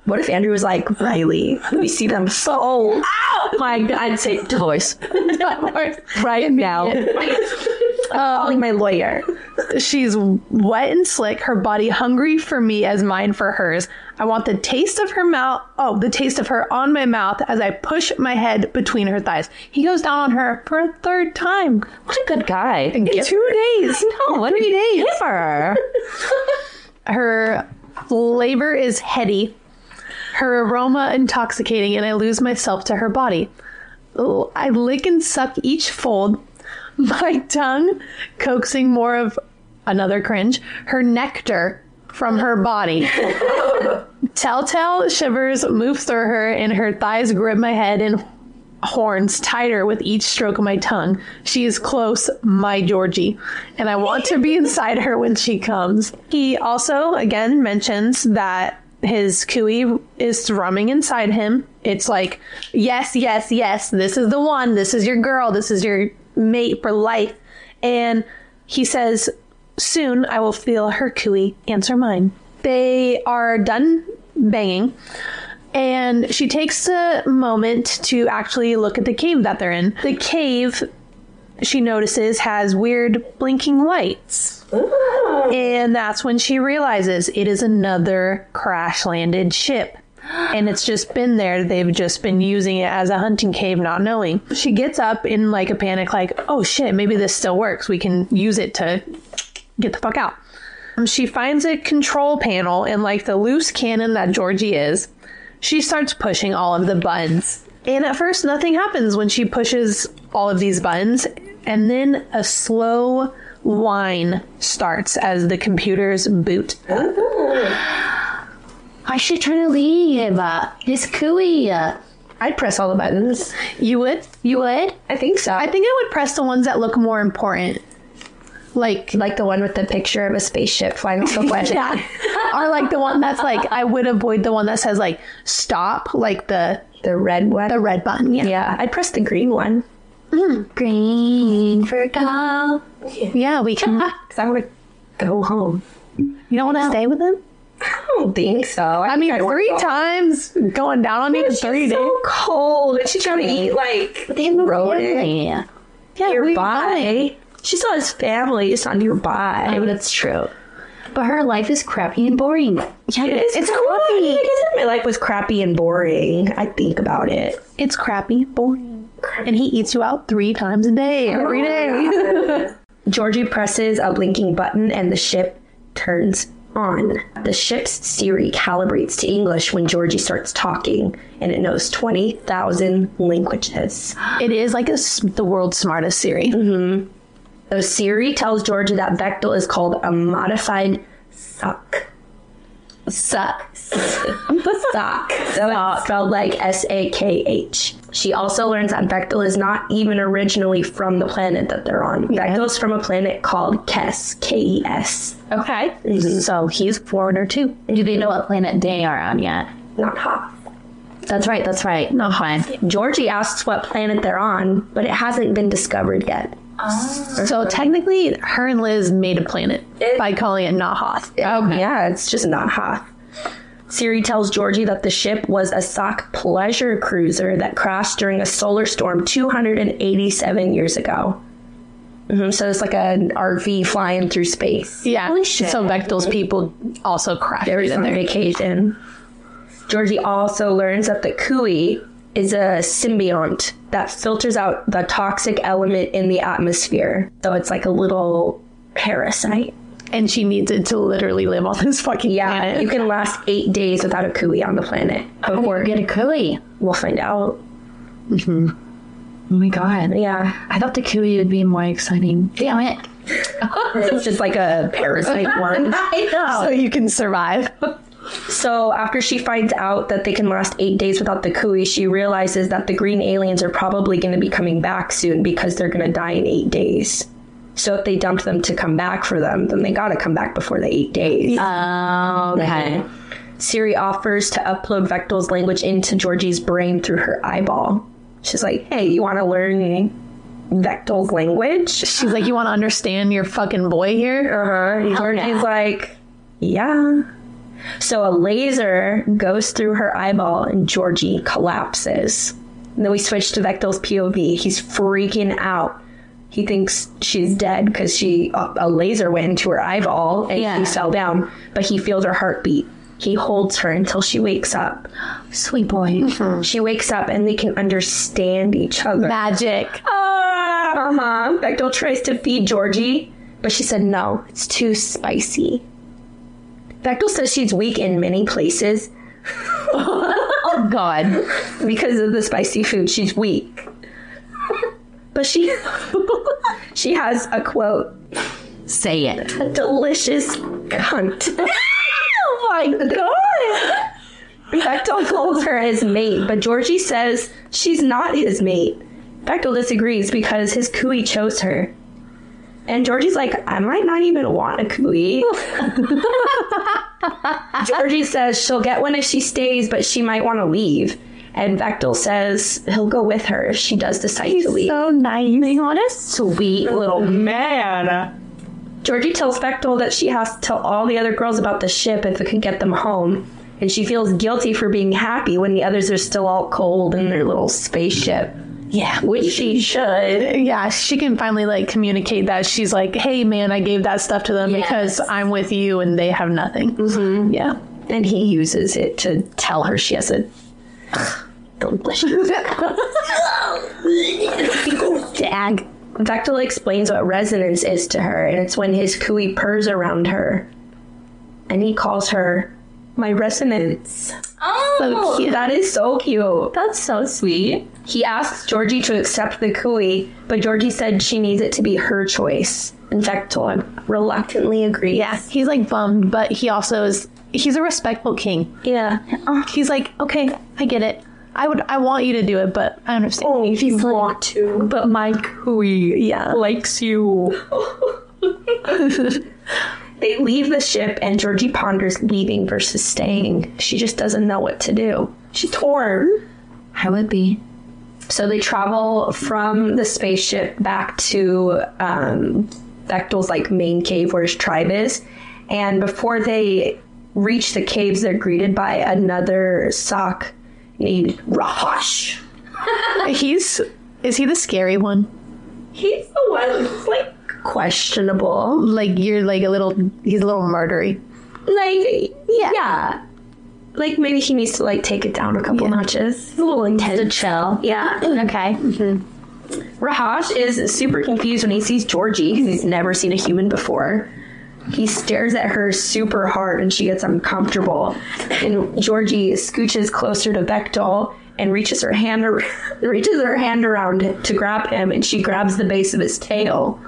What if Andrew was like, Riley, we see them so... My God, I'd say divorce. Right now. Calling my lawyer. She's wet and slick, her body hungry for me as mine for hers. I want the taste of the taste of her on my mouth as I push my head between her thighs. He goes down on her for a third time. What a good guy. In 2 days. No, what 3 days? Give her. Her flavor is heady, her aroma intoxicating, and I lose myself to her body. Oh, I lick and suck each fold, my tongue coaxing more of another cringe, her nectar from her body. Telltale shivers move through her, and her thighs grip my head and horns tighter with each stroke of my tongue. She is close, my Georgie, and I want to be inside her when she comes. He also, again, mentions that his cooey is thrumming inside him. It's like, yes, yes, yes, this is the one. This is your girl. This is your mate for life. And he says, soon I will feel her cooey answer mine. They are done banging, and she takes a moment to actually look at the cave that they're in. The cave, she notices, has weird blinking lights. And that's when she realizes it is another crash-landed ship. And it's just been there. They've just been using it as a hunting cave, not knowing. She gets up in like a panic, like, oh shit, maybe this still works. We can use it to get the fuck out. She finds a control panel, and like the loose cannon that Georgie is, she starts pushing all of the buttons. And at first, nothing happens when she pushes all of these buttons. And then a slow whine starts as the computers boot. I should try to leave. It's cooey. I'd press all the buttons. You would? You would? I think so. I think I would press the ones that look more important. Like the one with the picture of a spaceship flying off the planet. Yeah. Or like the one that's like, I would avoid the one that says like stop, like the red one. The red button. Yeah. Yeah. I'd press the green one. Green for go. Yeah, we can. Because I want to go home. You don't want to stay with him? I don't think so. I mean, 3 times going down on you for 3 days. So cold. And she's trying to eat like rodent. Yeah, nearby. She saw his family just on nearby. Oh, that's true. But her life is crappy and boring. Yeah, it's crappy. I guess if my life was crappy and boring, I'd think about it. It's crappy, boring. And he eats you out 3 times a day, every day. Georgie presses a blinking button and the ship turns on. The ship's Siri calibrates to English when Georgie starts talking, and it knows 20,000 languages. It is like the world's smartest Siri. Mm-hmm. So Siri tells Georgie that Vectel is called a modified suck. Suck. So it's spelled like S-A-K-H. She also learns that Vectel is not even originally from the planet that they're on. Vectel's from a planet called Kes, K-E-S. Okay. Mm-hmm. So he's a foreigner too. Do they know what planet they are on yet? Not Hoth. That's right. Not Hoth. Georgie asks what planet they're on, but it hasn't been discovered yet. So technically, her and Liz made a planet by calling it not Hoth. Okay. Yeah, it's just not Hoth. Siri tells Georgie that the ship was a Sock pleasure cruiser that crashed during a solar storm 287 years ago. Mm-hmm, so it's like an RV flying through space. Yeah. Holy shit. So Vectel's people also crashed They were in on there. vacation. Georgie also learns that the Cooey is a symbiont that filters out the toxic element in the atmosphere. So it's like a little parasite. And she needs it to literally live on this fucking planet. You can last 8 days without a Cooey on the planet. Before get a cooey. We'll find out. Mm-hmm. Oh my god. Yeah. I thought the cooey would be more exciting. Damn it. It's just like a parasite one. I know. So you can survive. So after she finds out that they can last 8 days without the Cooey, she realizes that the green aliens are probably going to be coming back soon because they're going to die in 8 days. So if they dumped them to come back for them, then they got to come back before the 8 days. Okay. Siri offers to upload Vectel's language into Georgie's brain through her eyeball. She's like, hey, you want to learn Vectel's language? She's like, you want to understand your fucking boy here? He's like, yeah. So a laser goes through her eyeball and Georgie collapses. And then we switch to Vektil's POV. He's freaking out. He thinks she's dead because a laser went into her eyeball and she fell down. But he feels her heartbeat. He holds her until she wakes up. Sweet boy. Mm-hmm. She wakes up and they can understand each other. Magic. Vektil tries to feed Georgie, but she said no, it's too spicy. Vektil says she's weak in many places. Oh, God. Because of the spicy food, she's weak. But she has a quote. Say it. A delicious cunt. Oh, my God. Vektil calls her his mate, but Georgie says she's not his mate. Vektil disagrees because his Kui chose her. And Georgie's like, I might not even want a Kui. Georgie says she'll get one if she stays, but she might want to leave. And Vektil says he'll go with her if she does decide to leave. So nice. What a sweet little man. Georgie tells Vektil that she has to tell all the other girls about the ship if it can get them home. And she feels guilty for being happy when the others are still all cold in their little spaceship. Yeah. Which she should. Yeah, she can finally like communicate that. She's like, hey man, I gave that stuff to them because I'm with you and they have nothing. Mm-hmm. Yeah. And he uses it to tell her she has a delicious dag. Vektil explains what resonance is to her, and it's when his Kui purrs around her. And he calls her my resonance. Oh, so cute. That is so cute. That's so sweet. He asks Georgie to accept the Kui, but Georgie said she needs it to be her choice. And Vektil reluctantly agrees. Yeah, he's like bummed, but he also is, he's a respectful king. Yeah. He's like, okay, I get it. I want you to do it, but I understand. Only if you want to. But my Kui likes you. They leave the ship and Georgie ponders leaving versus staying. She just doesn't know what to do. She's torn. I would be. So they travel from the spaceship back to Vektil's like main cave where his tribe is. And before they reach the caves, they're greeted by another Sak named Rahash. Is he the scary one? He's the one who's like questionable. Like he's a little murdery. Like, yeah. Like maybe he needs to like take it down a couple notches. He's a little intense. To chill. Yeah. Okay. Mm-hmm. Rahash is super confused when he sees Georgie, because he's never seen a human before. He stares at her super hard and she gets uncomfortable. And Georgie scooches closer to Vektil and reaches her hand around to grab him, and she grabs the base of his tail.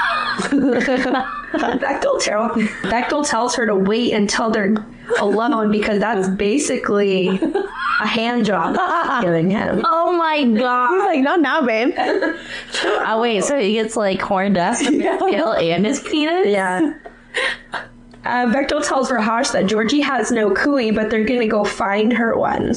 Vektil tells her to wait until they're alone because that's basically a hand job giving him. Oh my God. He's like, not now, babe. Oh wait, so he gets like horned up from his tail and his penis? Yeah. Vektil tells Rahash that Georgie has no Kui, but they're gonna go find her one.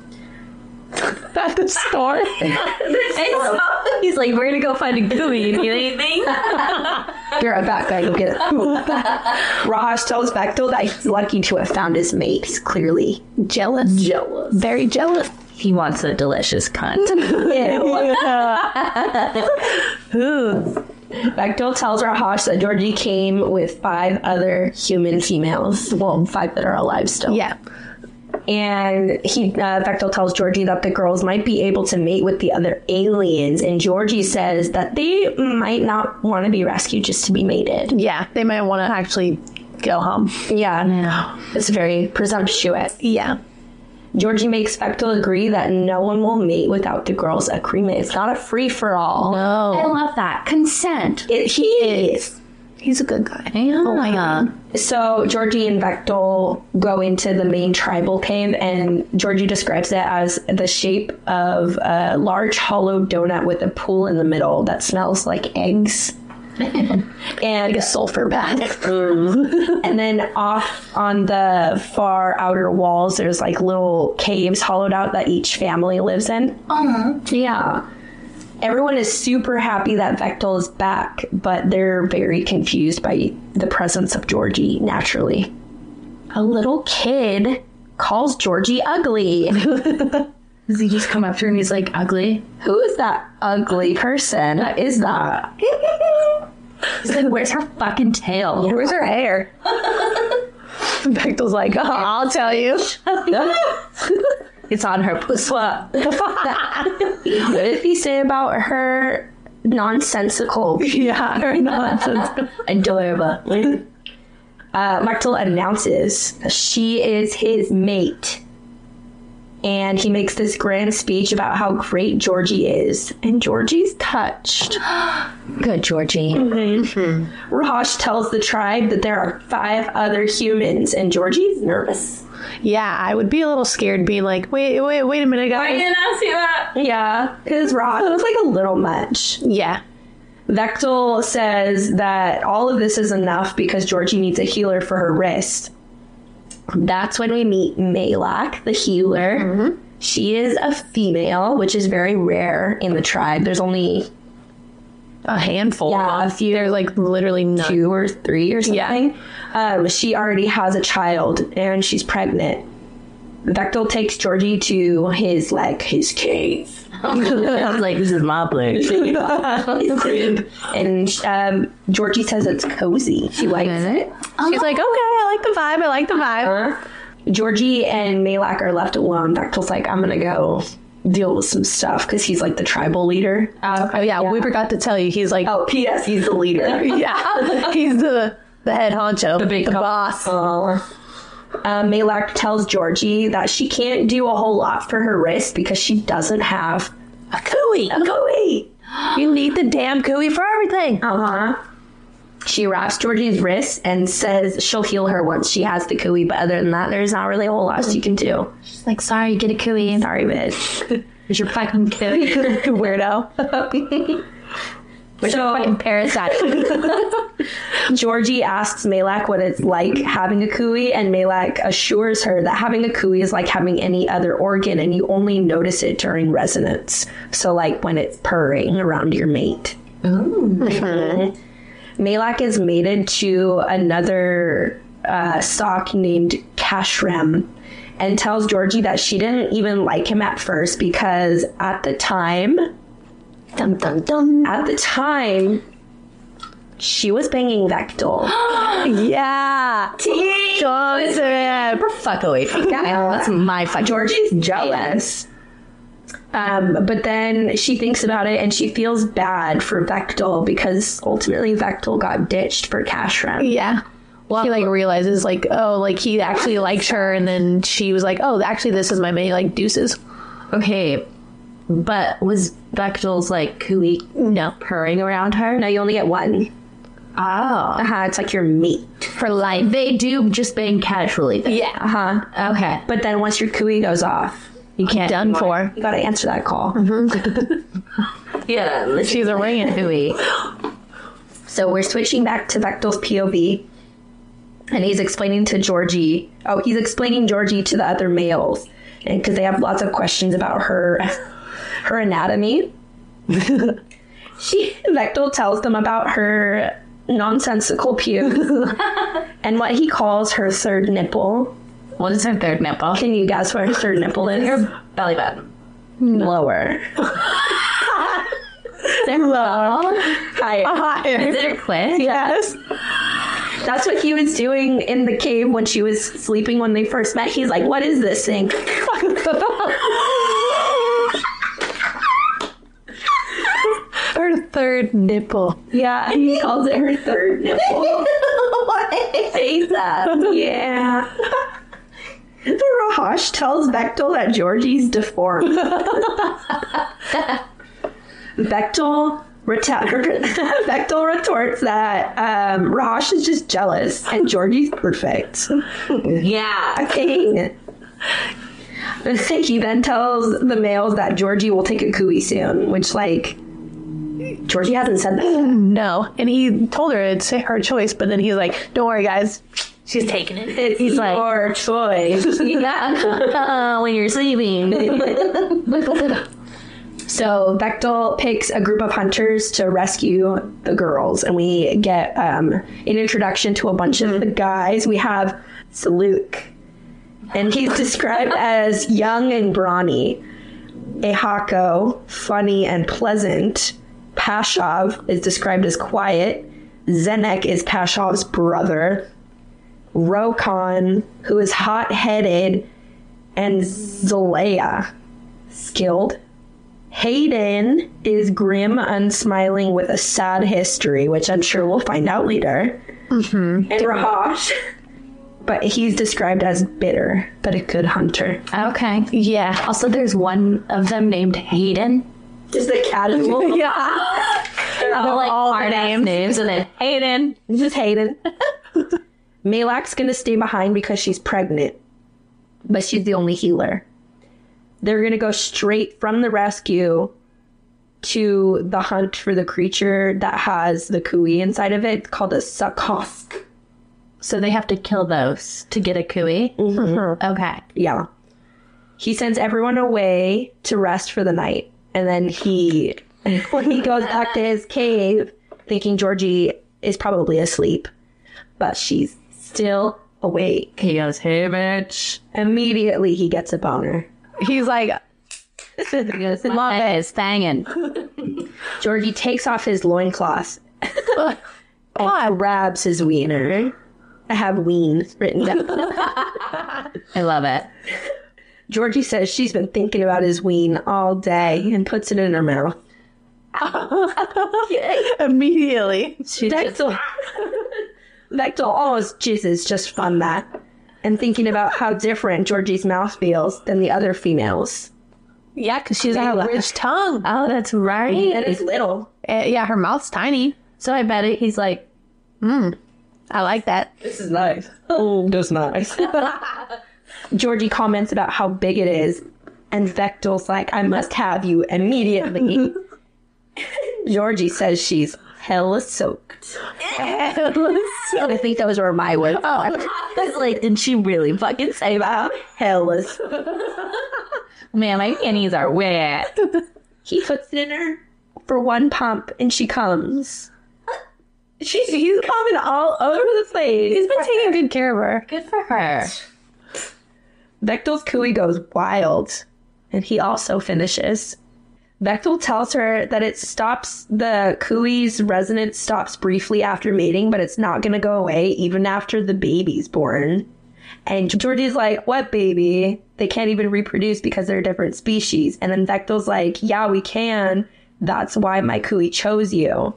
At the store. He's like, we're gonna go find a Kui. You need anything? You're a bad guy, go get it. Rahash tells Vektil that he's lucky to have found his mate. He's clearly Jealous. Very jealous. He wants a delicious cunt. Vektil tells Rahash that Georgie came with 5 other human females. Well, 5 that are alive still. Yeah. And Vektil tells Georgie that the girls might be able to mate with the other aliens. And Georgie says that they might not want to be rescued just to be mated. Yeah, they might want to actually go home. Yeah. It's very presumptuous. Yeah. Georgie makes Vektil agree that no one will mate without the girls' agreement. It's not a free-for-all. No. I love that. Consent. He is. He's a good guy. Yeah. Oh my God. So Georgie and Vektil go into the main tribal cave, and Georgie describes it as the shape of a large hollow donut with a pool in the middle that smells like eggs. And Like a sulfur bath. And then off on the far outer walls, there's like little caves hollowed out that each family lives in. Yeah. Everyone is super happy that Vektil is back, but they're very confused by the presence of Georgie, naturally. a little kid calls Georgie ugly. Does he just come up to her and he's like, ugly? Who is that ugly person? What is that? He's like, where's her fucking tail? Where's her hair? Bechtel's like, oh, I'll tell you. It's on her pussy. What did he say about her nonsensical? Yeah, her nonsense. Adorable. Bechtel announces that she is his mate. And he makes this grand speech about how great Georgie is. And Georgie's touched. Good, Georgie. Rosh tells the tribe that there are 5 other humans, and Georgie's nervous. Yeah, I would be a little scared being like, wait a minute, guys. I didn't ask you that. Yeah, because Rosh was like a little much. Yeah. Bechtel says that all of this is enough because Georgie needs a healer for her wrist. That's when we meet Malak, the healer. Mm-hmm. She is a female, which is very rare in the tribe. There's only a handful. Yeah, a few. There's like literally none. 2 or 3 or something. Yeah. She already has a child and she's pregnant. Bechtel takes Georgie to his cave. I was like, this is my place. And Georgie says it's cozy. She likes it. She's like, okay, I like the vibe. Georgie and Malak are left alone. Bechtel's like, I'm gonna go deal with some stuff because he's like the tribal leader. Oh yeah, we forgot to tell you. He's like, oh, P.S. He's the leader. Yeah, he's the head honcho, the boss. Malak tells Georgie that she can't do a whole lot for her wrist because she doesn't have a cooey. You need the damn cooey for everything. She wraps Georgie's wrist and says she'll heal her once she has the cooey, but other than that, there's not really a whole lot she can do. She's like, sorry, get a cooey. Sorry, bitch. Here's your fucking cooey. Weirdo. Which fucking parasite. Georgie asks Malak what it's like having a cooey, and Malak assures her that having a cooey is like having any other organ, and you only notice it during resonance. So, like when it's purring around your mate. Malak is mated to another stock named Kashrem, and tells Georgie that she didn't even like him at first because at the time. Dum, dum, dum. At the time, she was banging Bechtel. Yeah. Don't fuck away from me. That's my fuck. Georgie's jealous. But then she thinks about it and she feels bad for Bechtel because ultimately Bechtel got ditched for Kashrem. Yeah. Well, she realizes he actually likes her, and then she was like, oh, actually this is my mate, deuces. Okay. But was Bechtel's cooey purring around her? No, you only get one. Oh. It's like your mate. For life. They do just bang casually then. Yeah. Okay. But then once your cooey goes off, you can't done for. You gotta answer that call. Yeah. She's a ringing cooey. So we're switching back to Bechtel's POV. And he's explaining Georgie to the other males. And because they have lots of questions about her anatomy. Bechtel tells them about her nonsensical pubes and what he calls her third nipple. What is her third nipple? Can you guess where her third nipple is? Her belly button. Lower. Higher. Is it her clit? Yes. That's what he was doing in the cave when she was sleeping when they first met. He's like, what is this thing? Her third nipple. Yeah, he calls it her third nipple. I hate that. Yeah. Rosh tells Bechtel that Georgie's deformed. Bechtel retorts that Rosh is just jealous and Georgie's perfect. Yeah. King. He then tells the males that Georgie will take a cooey soon, which Georgie hasn't said that. No, and he told her it's her choice, but then he's like, don't worry guys, she's taking it. He's like, your choice. Yeah. When you're sleeping. So Vectel picks a group of hunters to rescue the girls, and we get an introduction to a bunch of the guys. We have Saluk, and he's described as young and brawny. Ehako, funny and pleasant. Pashav is described as quiet. Zenek is Pashav's brother. Rokon, who is hot-headed. And Zolea, skilled. Hayden is grim, unsmiling with a sad history, which I'm sure we'll find out later. Mm-hmm. And Rahash, but he's described as bitter, but a good hunter. Okay. Yeah. Also, there's one of them named Hayden. Just a casual. Yeah. They're like all the hard-ass names, and then Hayden. Just Hayden. Malak's gonna stay behind because she's pregnant, but she's the only healer. They're gonna go straight from the rescue to the hunt for the creature that has the Kui inside of it, called a Sakosk. So they have to kill those to get a Kui? Mm-hmm. Okay. Yeah. He sends everyone away to rest for the night. And then he goes back to his cave thinking Georgie is probably asleep. But she's still awake. He goes, hey, bitch. Immediately he gets a boner. He's like, Love is banging. Georgie takes off his loincloth and grabs his wiener. I have ween written down. I love it. Georgie says she's been thinking about his ween all day and puts it in her mouth. immediately. Vectel always jizzes just from that. And thinking about how different Georgie's mouth feels than the other females. Yeah, because she's got a rich tongue. Oh, that's right. And it's little. Yeah, her mouth's tiny. So I bet he's like, I like that. This is nice. Oh, that's nice. Georgie comments about how big it is. And Vectel's like, I must have you immediately. Georgie says she's hella soaked. I think those were my words. oh, I was like, did she really fucking say that? Hella. Man, my panties are wet. He puts it in her for one pump and she comes. He's coming all over the place. He's been taking good care of her. Good for her. Vectel's Kui goes wild, and he also finishes. Vectel tells her that the Kui's resonance stops briefly after mating, but it's not going to go away even after the baby's born. And Georgie's like, what baby? They can't even reproduce because they're a different species. And then Vectel's like, yeah, we can. That's why my Kui chose you.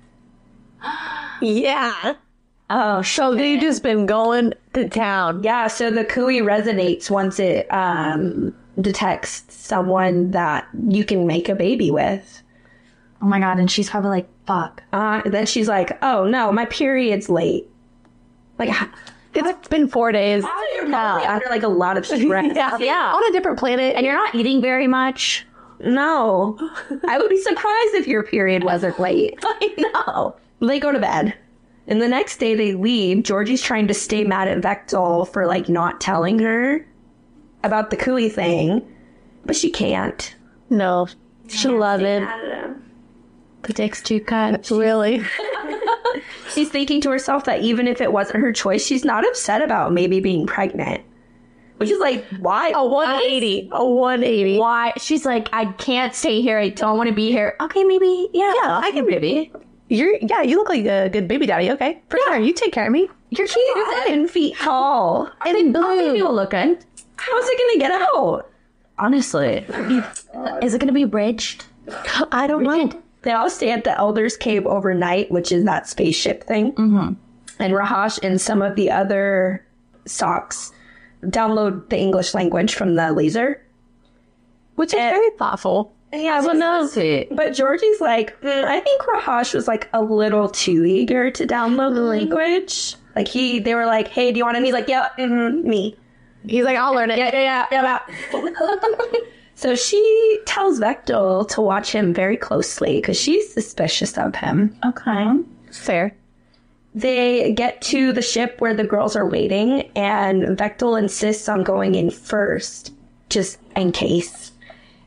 Yeah. Oh, so they've just been going to town. Yeah, so the Kui resonates once it detects someone that you can make a baby with. Oh my god, and she's probably like, fuck. Then she's like, oh no, my period's late. Like, It's been 4 days. you're probably under like a lot of stress. Yeah. On a different planet. And you're not eating very much. No. I would be surprised if your period wasn't late. I know. They go to bed. And the next day they leave. Georgie's trying to stay mad at Vectel for like not telling her about the Kui thing. But she can't. No. She loves it. The dick's too cut. Really. She's thinking to herself that even if it wasn't her choice, she's not upset about maybe being pregnant. Which is like, why? A 180. A 180. Why? She's like, I can't stay here. I don't want to be here. Okay, maybe. Yeah, I can maybe. You look like a good baby daddy. Okay. For sure. You take care of me. You're cute. 7 feet tall. And maybe it'll look good. How's it gonna get out? Honestly. Is it going to be bridged? I don't know. They all stay at the Elder's Cave overnight, which is that spaceship thing. Mm-hmm. And Rahash and some of the other socks download the English language from the laser. Which is very thoughtful. Yeah, but no. But Georgie's like, I think Rahash was like a little too eager to download the language. Like they were like, hey, do you want it? And he's like, yeah, me. He's like, I'll learn it. Yeah. So she tells Vectel to watch him very closely because she's suspicious of him. Okay. Fair. They get to the ship where the girls are waiting, and Vectel insists on going in first, just in case.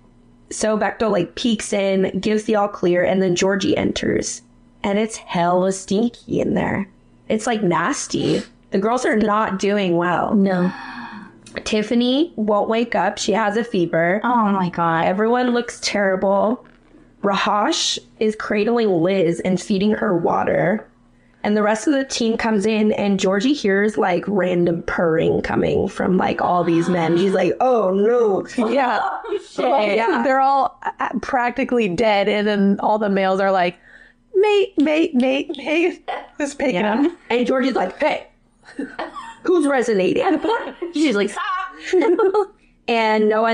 So Bechtel like peeks in, gives the all clear, and then Georgie enters. And it's hella stinky in there. It's like nasty. The girls are not doing well. No. Tiffany won't wake up. She has a fever. Oh my God. Everyone looks terrible. Rahash is cradling Liz and feeding her water. And the rest of the team comes in, and Georgie hears like random purring coming from like all these men. She's like, oh no. Yeah. Yeah. They're all practically dead, and then all the males are like, mate, just picking them. And Georgie's like, hey, who's resonating? She's like, stop. And no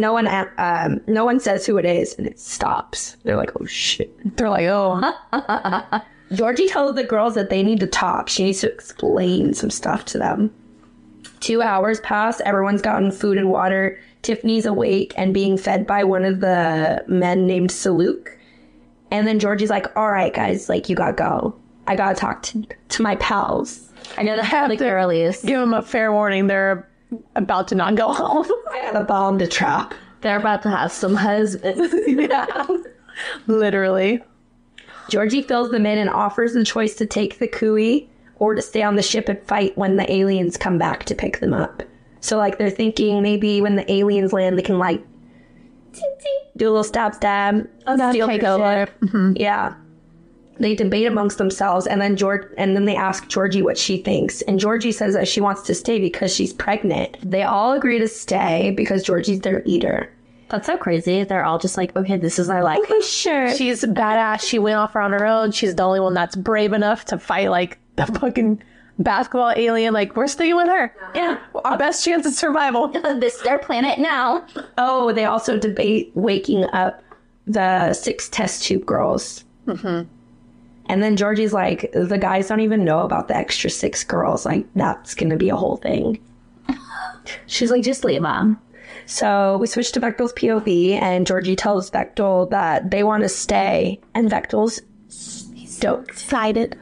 one says who it is, and it stops. They're like, oh shit. They're like, oh. Georgie tells the girls that they need to talk. She needs to explain some stuff to them. 2 hours pass. Everyone's gotten food and water. Tiffany's awake and being fed by one of the men named Saluk. And then Georgie's like, all right, guys, like, you gotta go. I gotta talk to my pals. I know that like the earliest. Give them a fair warning. They're about to not go home. I have a bomb to trap. They're about to have some husbands. Yeah. Literally. Georgie fills them in and offers the choice to take the Kui or to stay on the ship and fight when the aliens come back to pick them up. So, like, they're thinking maybe when the aliens land, they can, like, do a little stab, steal take their over. ship. Mm-hmm. Yeah. They debate amongst themselves, and then they ask Georgie what she thinks. And Georgie says that she wants to stay because she's pregnant. They all agree to stay because Georgie's their eater. That's so crazy. They're all just like, okay, this is our life. Okay, sure. She's badass. She went off on her own. She's the only one that's brave enough to fight like the fucking basketball alien. Like, we're sticking with her. Yeah. Our best chance of survival. This is their planet now. Oh, they also debate waking up the 6 test tube girls. Mm-hmm. And then Georgie's like, the guys don't even know about the extra 6 girls. Like, that's going to be a whole thing. She's like, just leave them. So we switch to Bechtel's POV, and Georgie tells Bechtel that they want to stay, and Bechtel's stoked. Excited.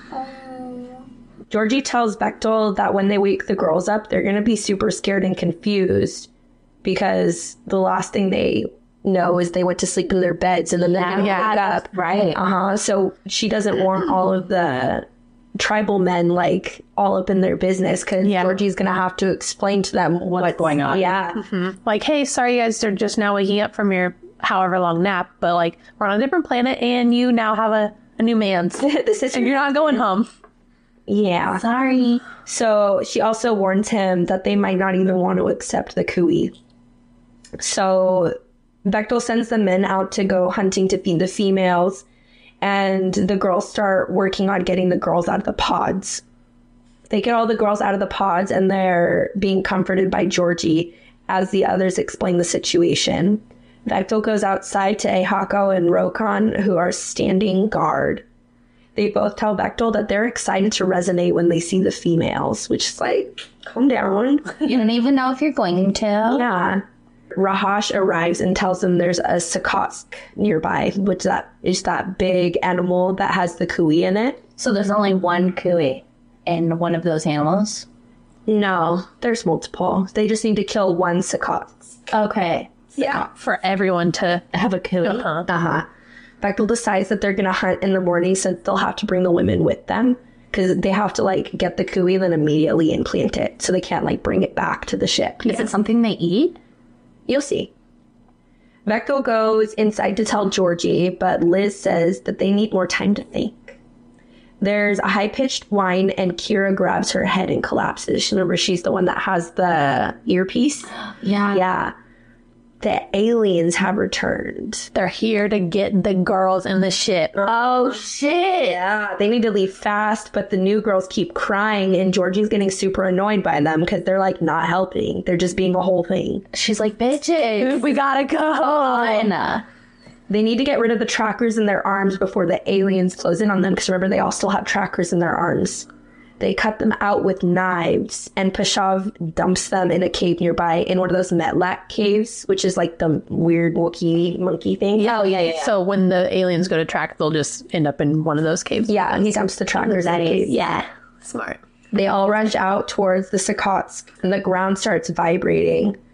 Georgie tells Bechtel that when they wake the girls up, they're going to be super scared and confused because the last thing they know is they went to sleep in their beds and then they're going to wake up. Right. So she doesn't want all of the tribal men like all up in their business because Georgie's going to have to explain to them what's going on. Yeah. Mm-hmm. Like, hey, sorry you guys are just now waking up from your however long nap, but like we're on a different planet and you now have a new man's. And you're not going home. Yeah. Sorry. So she also warns him that they might not even want to accept the Kui. So Bechtel sends the men out to go hunting to feed the females, and the girls start working on getting the girls out of the pods. They get all the girls out of the pods, and they're being comforted by Georgie as the others explain the situation. Bechtel goes outside to Ahako and Rokon, who are standing guard. They both tell Bechtel that they're excited to resonate when they see the females, which is like, calm down. You don't even know if you're going to. Yeah. Rahash arrives and tells them there's a Sakotsk nearby, which is that big animal that has the Kui in it. So there's only one Kui in one of those animals? No, there's multiple. They just need to kill one Sakotsk. Okay. Yeah. For everyone to Have a Kui. Uh-huh. Bechtel decides that they're going to hunt in the morning, so they'll have to bring the women with them because they have to like get the Kui and then immediately implant it, so they can't like bring it back to the ship. Is it something they eat? You'll see. Bechtel goes inside to tell Georgie, but Liz says that they need more time to think. There's a high-pitched whine, and Kira grabs her head and collapses. Remember, she's the one that has the earpiece? Yeah. Yeah. The aliens have returned. they're here to get the girls in the ship. Oh, shit. Yeah, they need to leave fast, but the new girls keep crying, and Georgie's getting super annoyed by them because they're, like, not helping. They're just being a whole thing. She's like, bitches. We gotta go. Fine. They need to get rid of the trackers in their arms before the aliens close in on them, because remember, they all still have trackers in their arms. They cut them out with knives, and Pashav dumps them in a cave nearby in one of those Metlak caves, which is like the weird Wookiee monkey thing. Oh, yeah. So when the aliens go to track, they'll just end up in one of those caves. Yeah, he dumps the trackers in the cave. Yeah. Smart. They all rush out towards the Sakotsk, and the ground starts vibrating.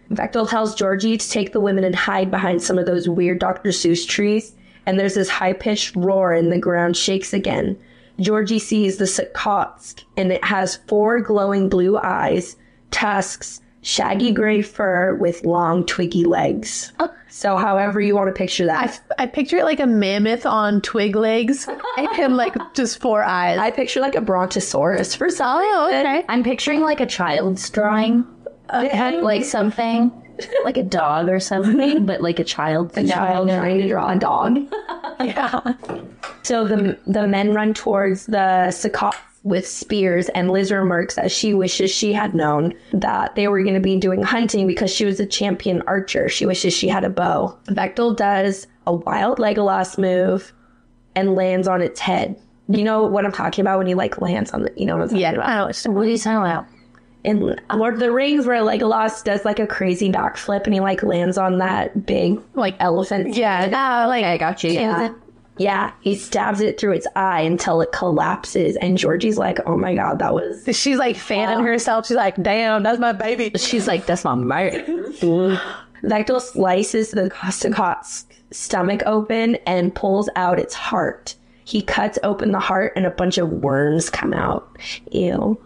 Vectel tells Georgie to take the women and hide behind some of those weird Dr. Seuss trees, and there's this high-pitched roar and the ground shakes again. Georgie sees the Sakotsk, and it has 4 glowing blue eyes, tusks, shaggy gray fur with long twiggy legs. So however you want to picture that. I picture it like a mammoth on twig legs and like just 4 eyes. I picture like a brontosaurus for some Oh, reason. okay. I'm picturing like a child's drawing. Like something. Like a dog or something, but like a child's A child trying to draw a dog. Yeah. So the men run towards the Sakotsk with spears, and Liz remarks that she wishes she had known that they were going to be doing hunting because she was a champion archer. She wishes she had a bow. Vectel does a wild Legolas move and lands on its head. You know what I'm talking about when he like lands on the, you know what I'm talking about? I know it's What are you talking about? In Lord of the Rings, where Legolas does like a crazy backflip and he like lands on that big like elephant. yeah. Like I got you. Yeah, he stabs it through its eye until it collapses, and Georgie's like, "Oh my god, that was." She's like fanning herself. She's like, "Damn, that's my baby." She's like, that's not mine. Vectel slices the Sakotsk stomach open and pulls out its heart. He cuts open the heart, and a bunch of worms come out. Ew.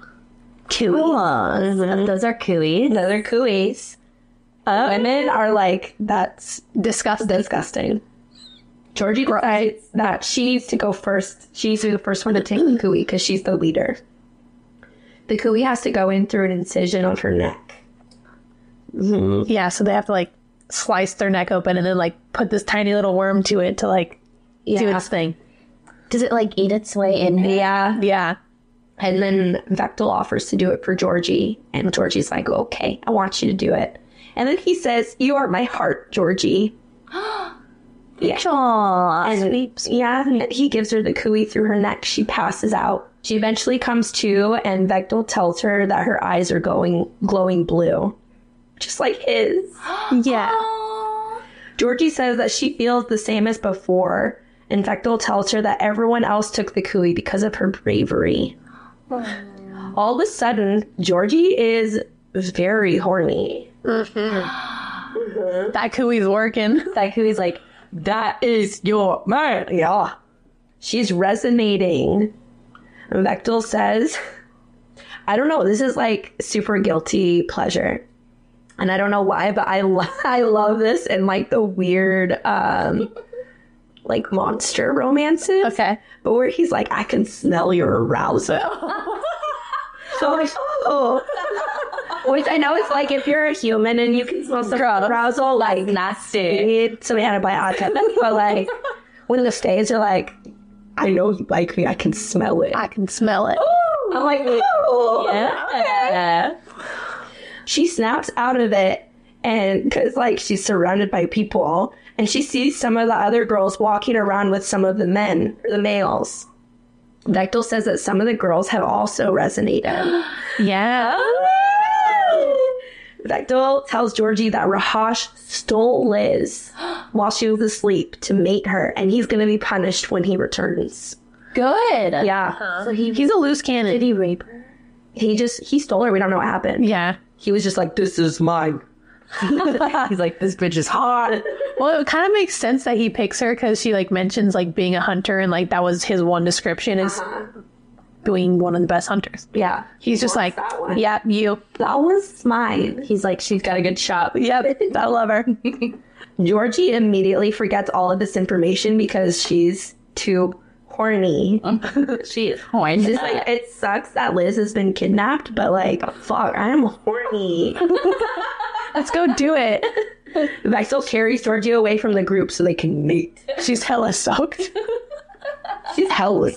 Cool. Those are cooey. Those are cooies. Women are like, that's disgusting. Georgie decides that she needs to go first. She needs to be the first one to take the cooey because she's the leader. The cooey has to go in through an incision on her neck. Yeah, so they have to like slice their neck open and then like put this tiny little worm to it to like do its thing. Does it like eat its way in? Yeah. Yeah. And then Vectel offers to do it for Georgie. And Georgie's like, okay, I want you to do it. And then he says, "You are my heart, Georgie." Yeah. Aww, And yeah, he gives her the cooey through her neck. She passes out. She eventually comes to, and Vectel tells her that her eyes are glowing blue. Just like his. Yeah. Georgie says that she feels the same as before. And Vectel tells her that everyone else took the cooey because of her bravery. All of a sudden, Georgie is very horny. That cooey's working. That cooey's like, that is your man. Yeah. She's resonating. And Vectel says, I don't know, this is like super guilty pleasure. And I don't know why, but I love this and like the weird, like monster romances. Okay. But where he's like, I can smell your arousal. So like, oh. Which I know it's like if you're a human and you can smell some arousal, like nasty. you need some antibiotics. But like when the stays are like, I know you like me, I can smell it. I can smell it. I'm like, oh, Yeah. She snaps out of it, and because like she's surrounded by people, and she sees some of the other girls walking around with some of the men, or the males. Vectel says that some of the girls have also resonated. Yeah. Vectel tells Georgie that Rahash stole Liz while she was asleep to mate her, and he's going to be punished when he returns. Good. Yeah. So He's a loose cannon. did he rape her? He stole her. We don't know what happened. Yeah. He was just like, this is mine. He's like, this bitch is hot. Well, it kind of makes sense that he picks her because she like mentions like being a hunter and like that was his one description is being one of the best hunters. Yeah. He's just like, that one. yeah, you. That was mine. He's like, she's got a good shot. Yep, I love her. Georgie immediately forgets all of this information because she's too horny. She is horny. Just like, it sucks that Liz has been kidnapped, but like, fuck, I'm horny. Let's go do it. Vexel carries Georgie away from the group so they can mate. She's hella soaked. She's hellish.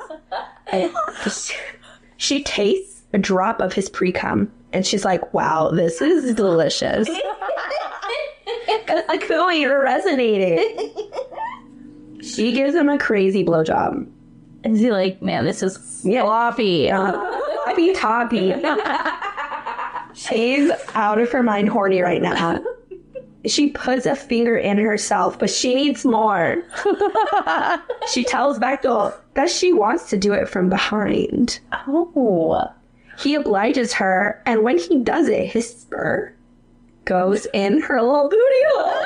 She tastes a drop of his pre-cum, and she's like, wow, this is delicious. Like, you're resonating. She gives him a crazy blowjob. Is he like, man, this is sloppy. Toppy. She's out of her mind horny right now. She puts a finger in herself, but she needs more. She tells Vectel that she wants to do it from behind. Oh. He obliges her, and when he does it, his spur goes in her little booty hole.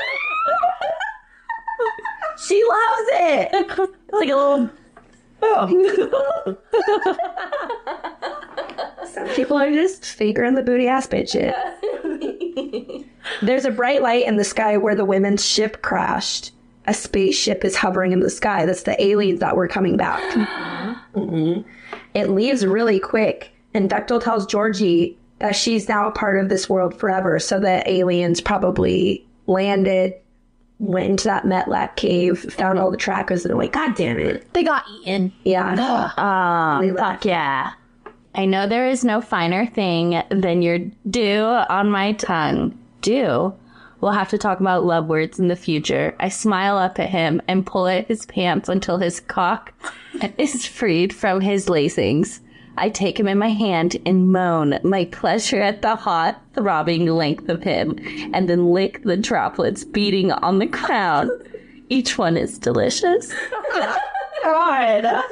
She loves it. It's like a little... Some people are just fingering the booty ass bitches. There's a bright light in the sky where the women's ship crashed. A spaceship is hovering in the sky. That's the aliens that were coming back. Mm-hmm. It leaves really quick, and Bechtel tells Georgie that she's now a part of this world forever. So the aliens probably landed, went into that Metlak cave, found all the trackers, and went, God damn it. They got eaten. Yeah. Fuck yeah. I know there is no finer thing than your do on my tongue. Do. We'll have to talk about love words in the future. I smile up at him and pull at his pants until his cock is freed from his lacings. I take him in my hand and moan my pleasure at the hot, throbbing length of him, and then lick the droplets beating on the crown. Each one is delicious. God.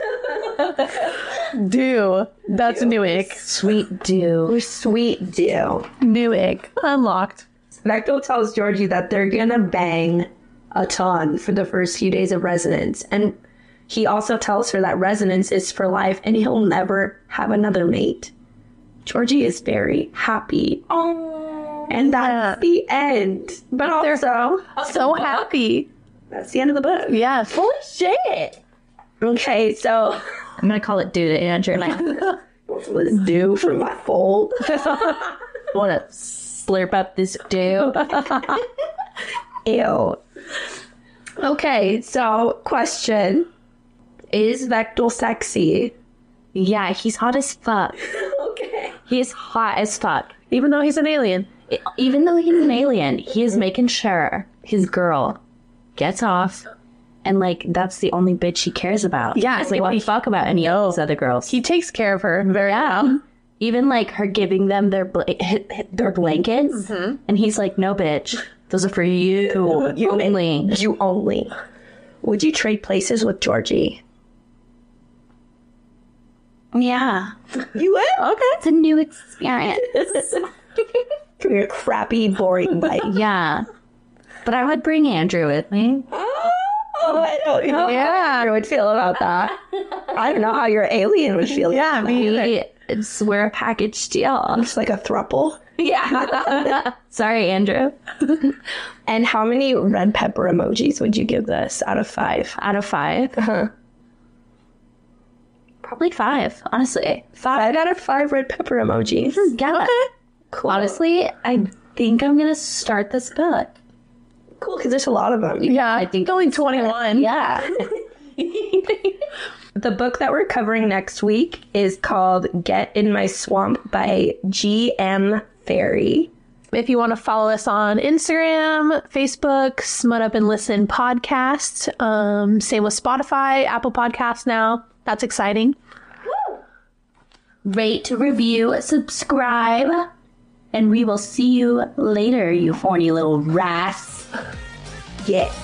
Do. That's new ick. Sweet dew. Sweet dew. New ick. Unlocked. Bechtel tells Georgie that they're gonna bang a ton for the first few days of residence. And he also tells her that residence is for life and he'll never have another mate. Georgie is very happy. Oh. And that's the end. But also, So happy. that's the end of the book. Yeah. Holy shit. Okay, so I'm going to call it dew to Andrew now. let's do for my fold. Want to slurp up this dew? Ew. Okay, so question. Is Bechtel sexy? Yeah, he's hot as fuck. Okay. He is hot as fuck. Even though he's an alien. Even though he's an alien, he is making sure his girl gets off, and like that's the only bitch he cares about. Yeah, it's like what fuck about any of these other girls. He takes care of her very well. Even like her giving them their blankets, and he's like, "No, bitch, those are for you only." You only. Would you trade places with Georgie? Yeah, You would? Okay. it's a new experience. For your crappy, boring life. Yeah, but I would bring Andrew with me. Oh, I don't know how I would feel about that. I don't know how your alien would feel. Yeah, me either. We're a package deal. It's like a throuple. Yeah. Sorry, Andrew. And how many red pepper emojis would you give this out of 5? Out of 5? Probably 5, honestly. 5 out of 5 red pepper emojis. Yeah. Cool. Honestly, I think I'm going to start this book. Cool, because there's a lot of them. Yeah, I think only 21. Yeah. The book that we're covering next week is called Get in My Swamp by G.M. Ferry. If you want to follow us on Instagram, Facebook, Smut Up and Listen podcast. Same with Spotify, Apple Podcasts now. That's exciting. Rate, review, subscribe, and we will see you later, you horny little rats. Yeah.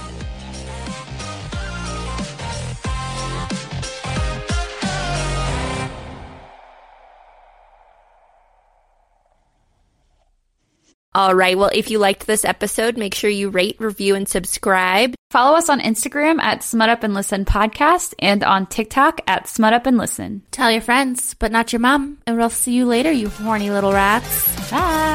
All right. Well, if you liked this episode, make sure you rate, review, and subscribe. Follow us on Instagram at Smut Up and Listen Podcast and on TikTok at Smut Up and Listen. Tell your friends, but not your mom. And we'll see you later, you horny little rats. Bye.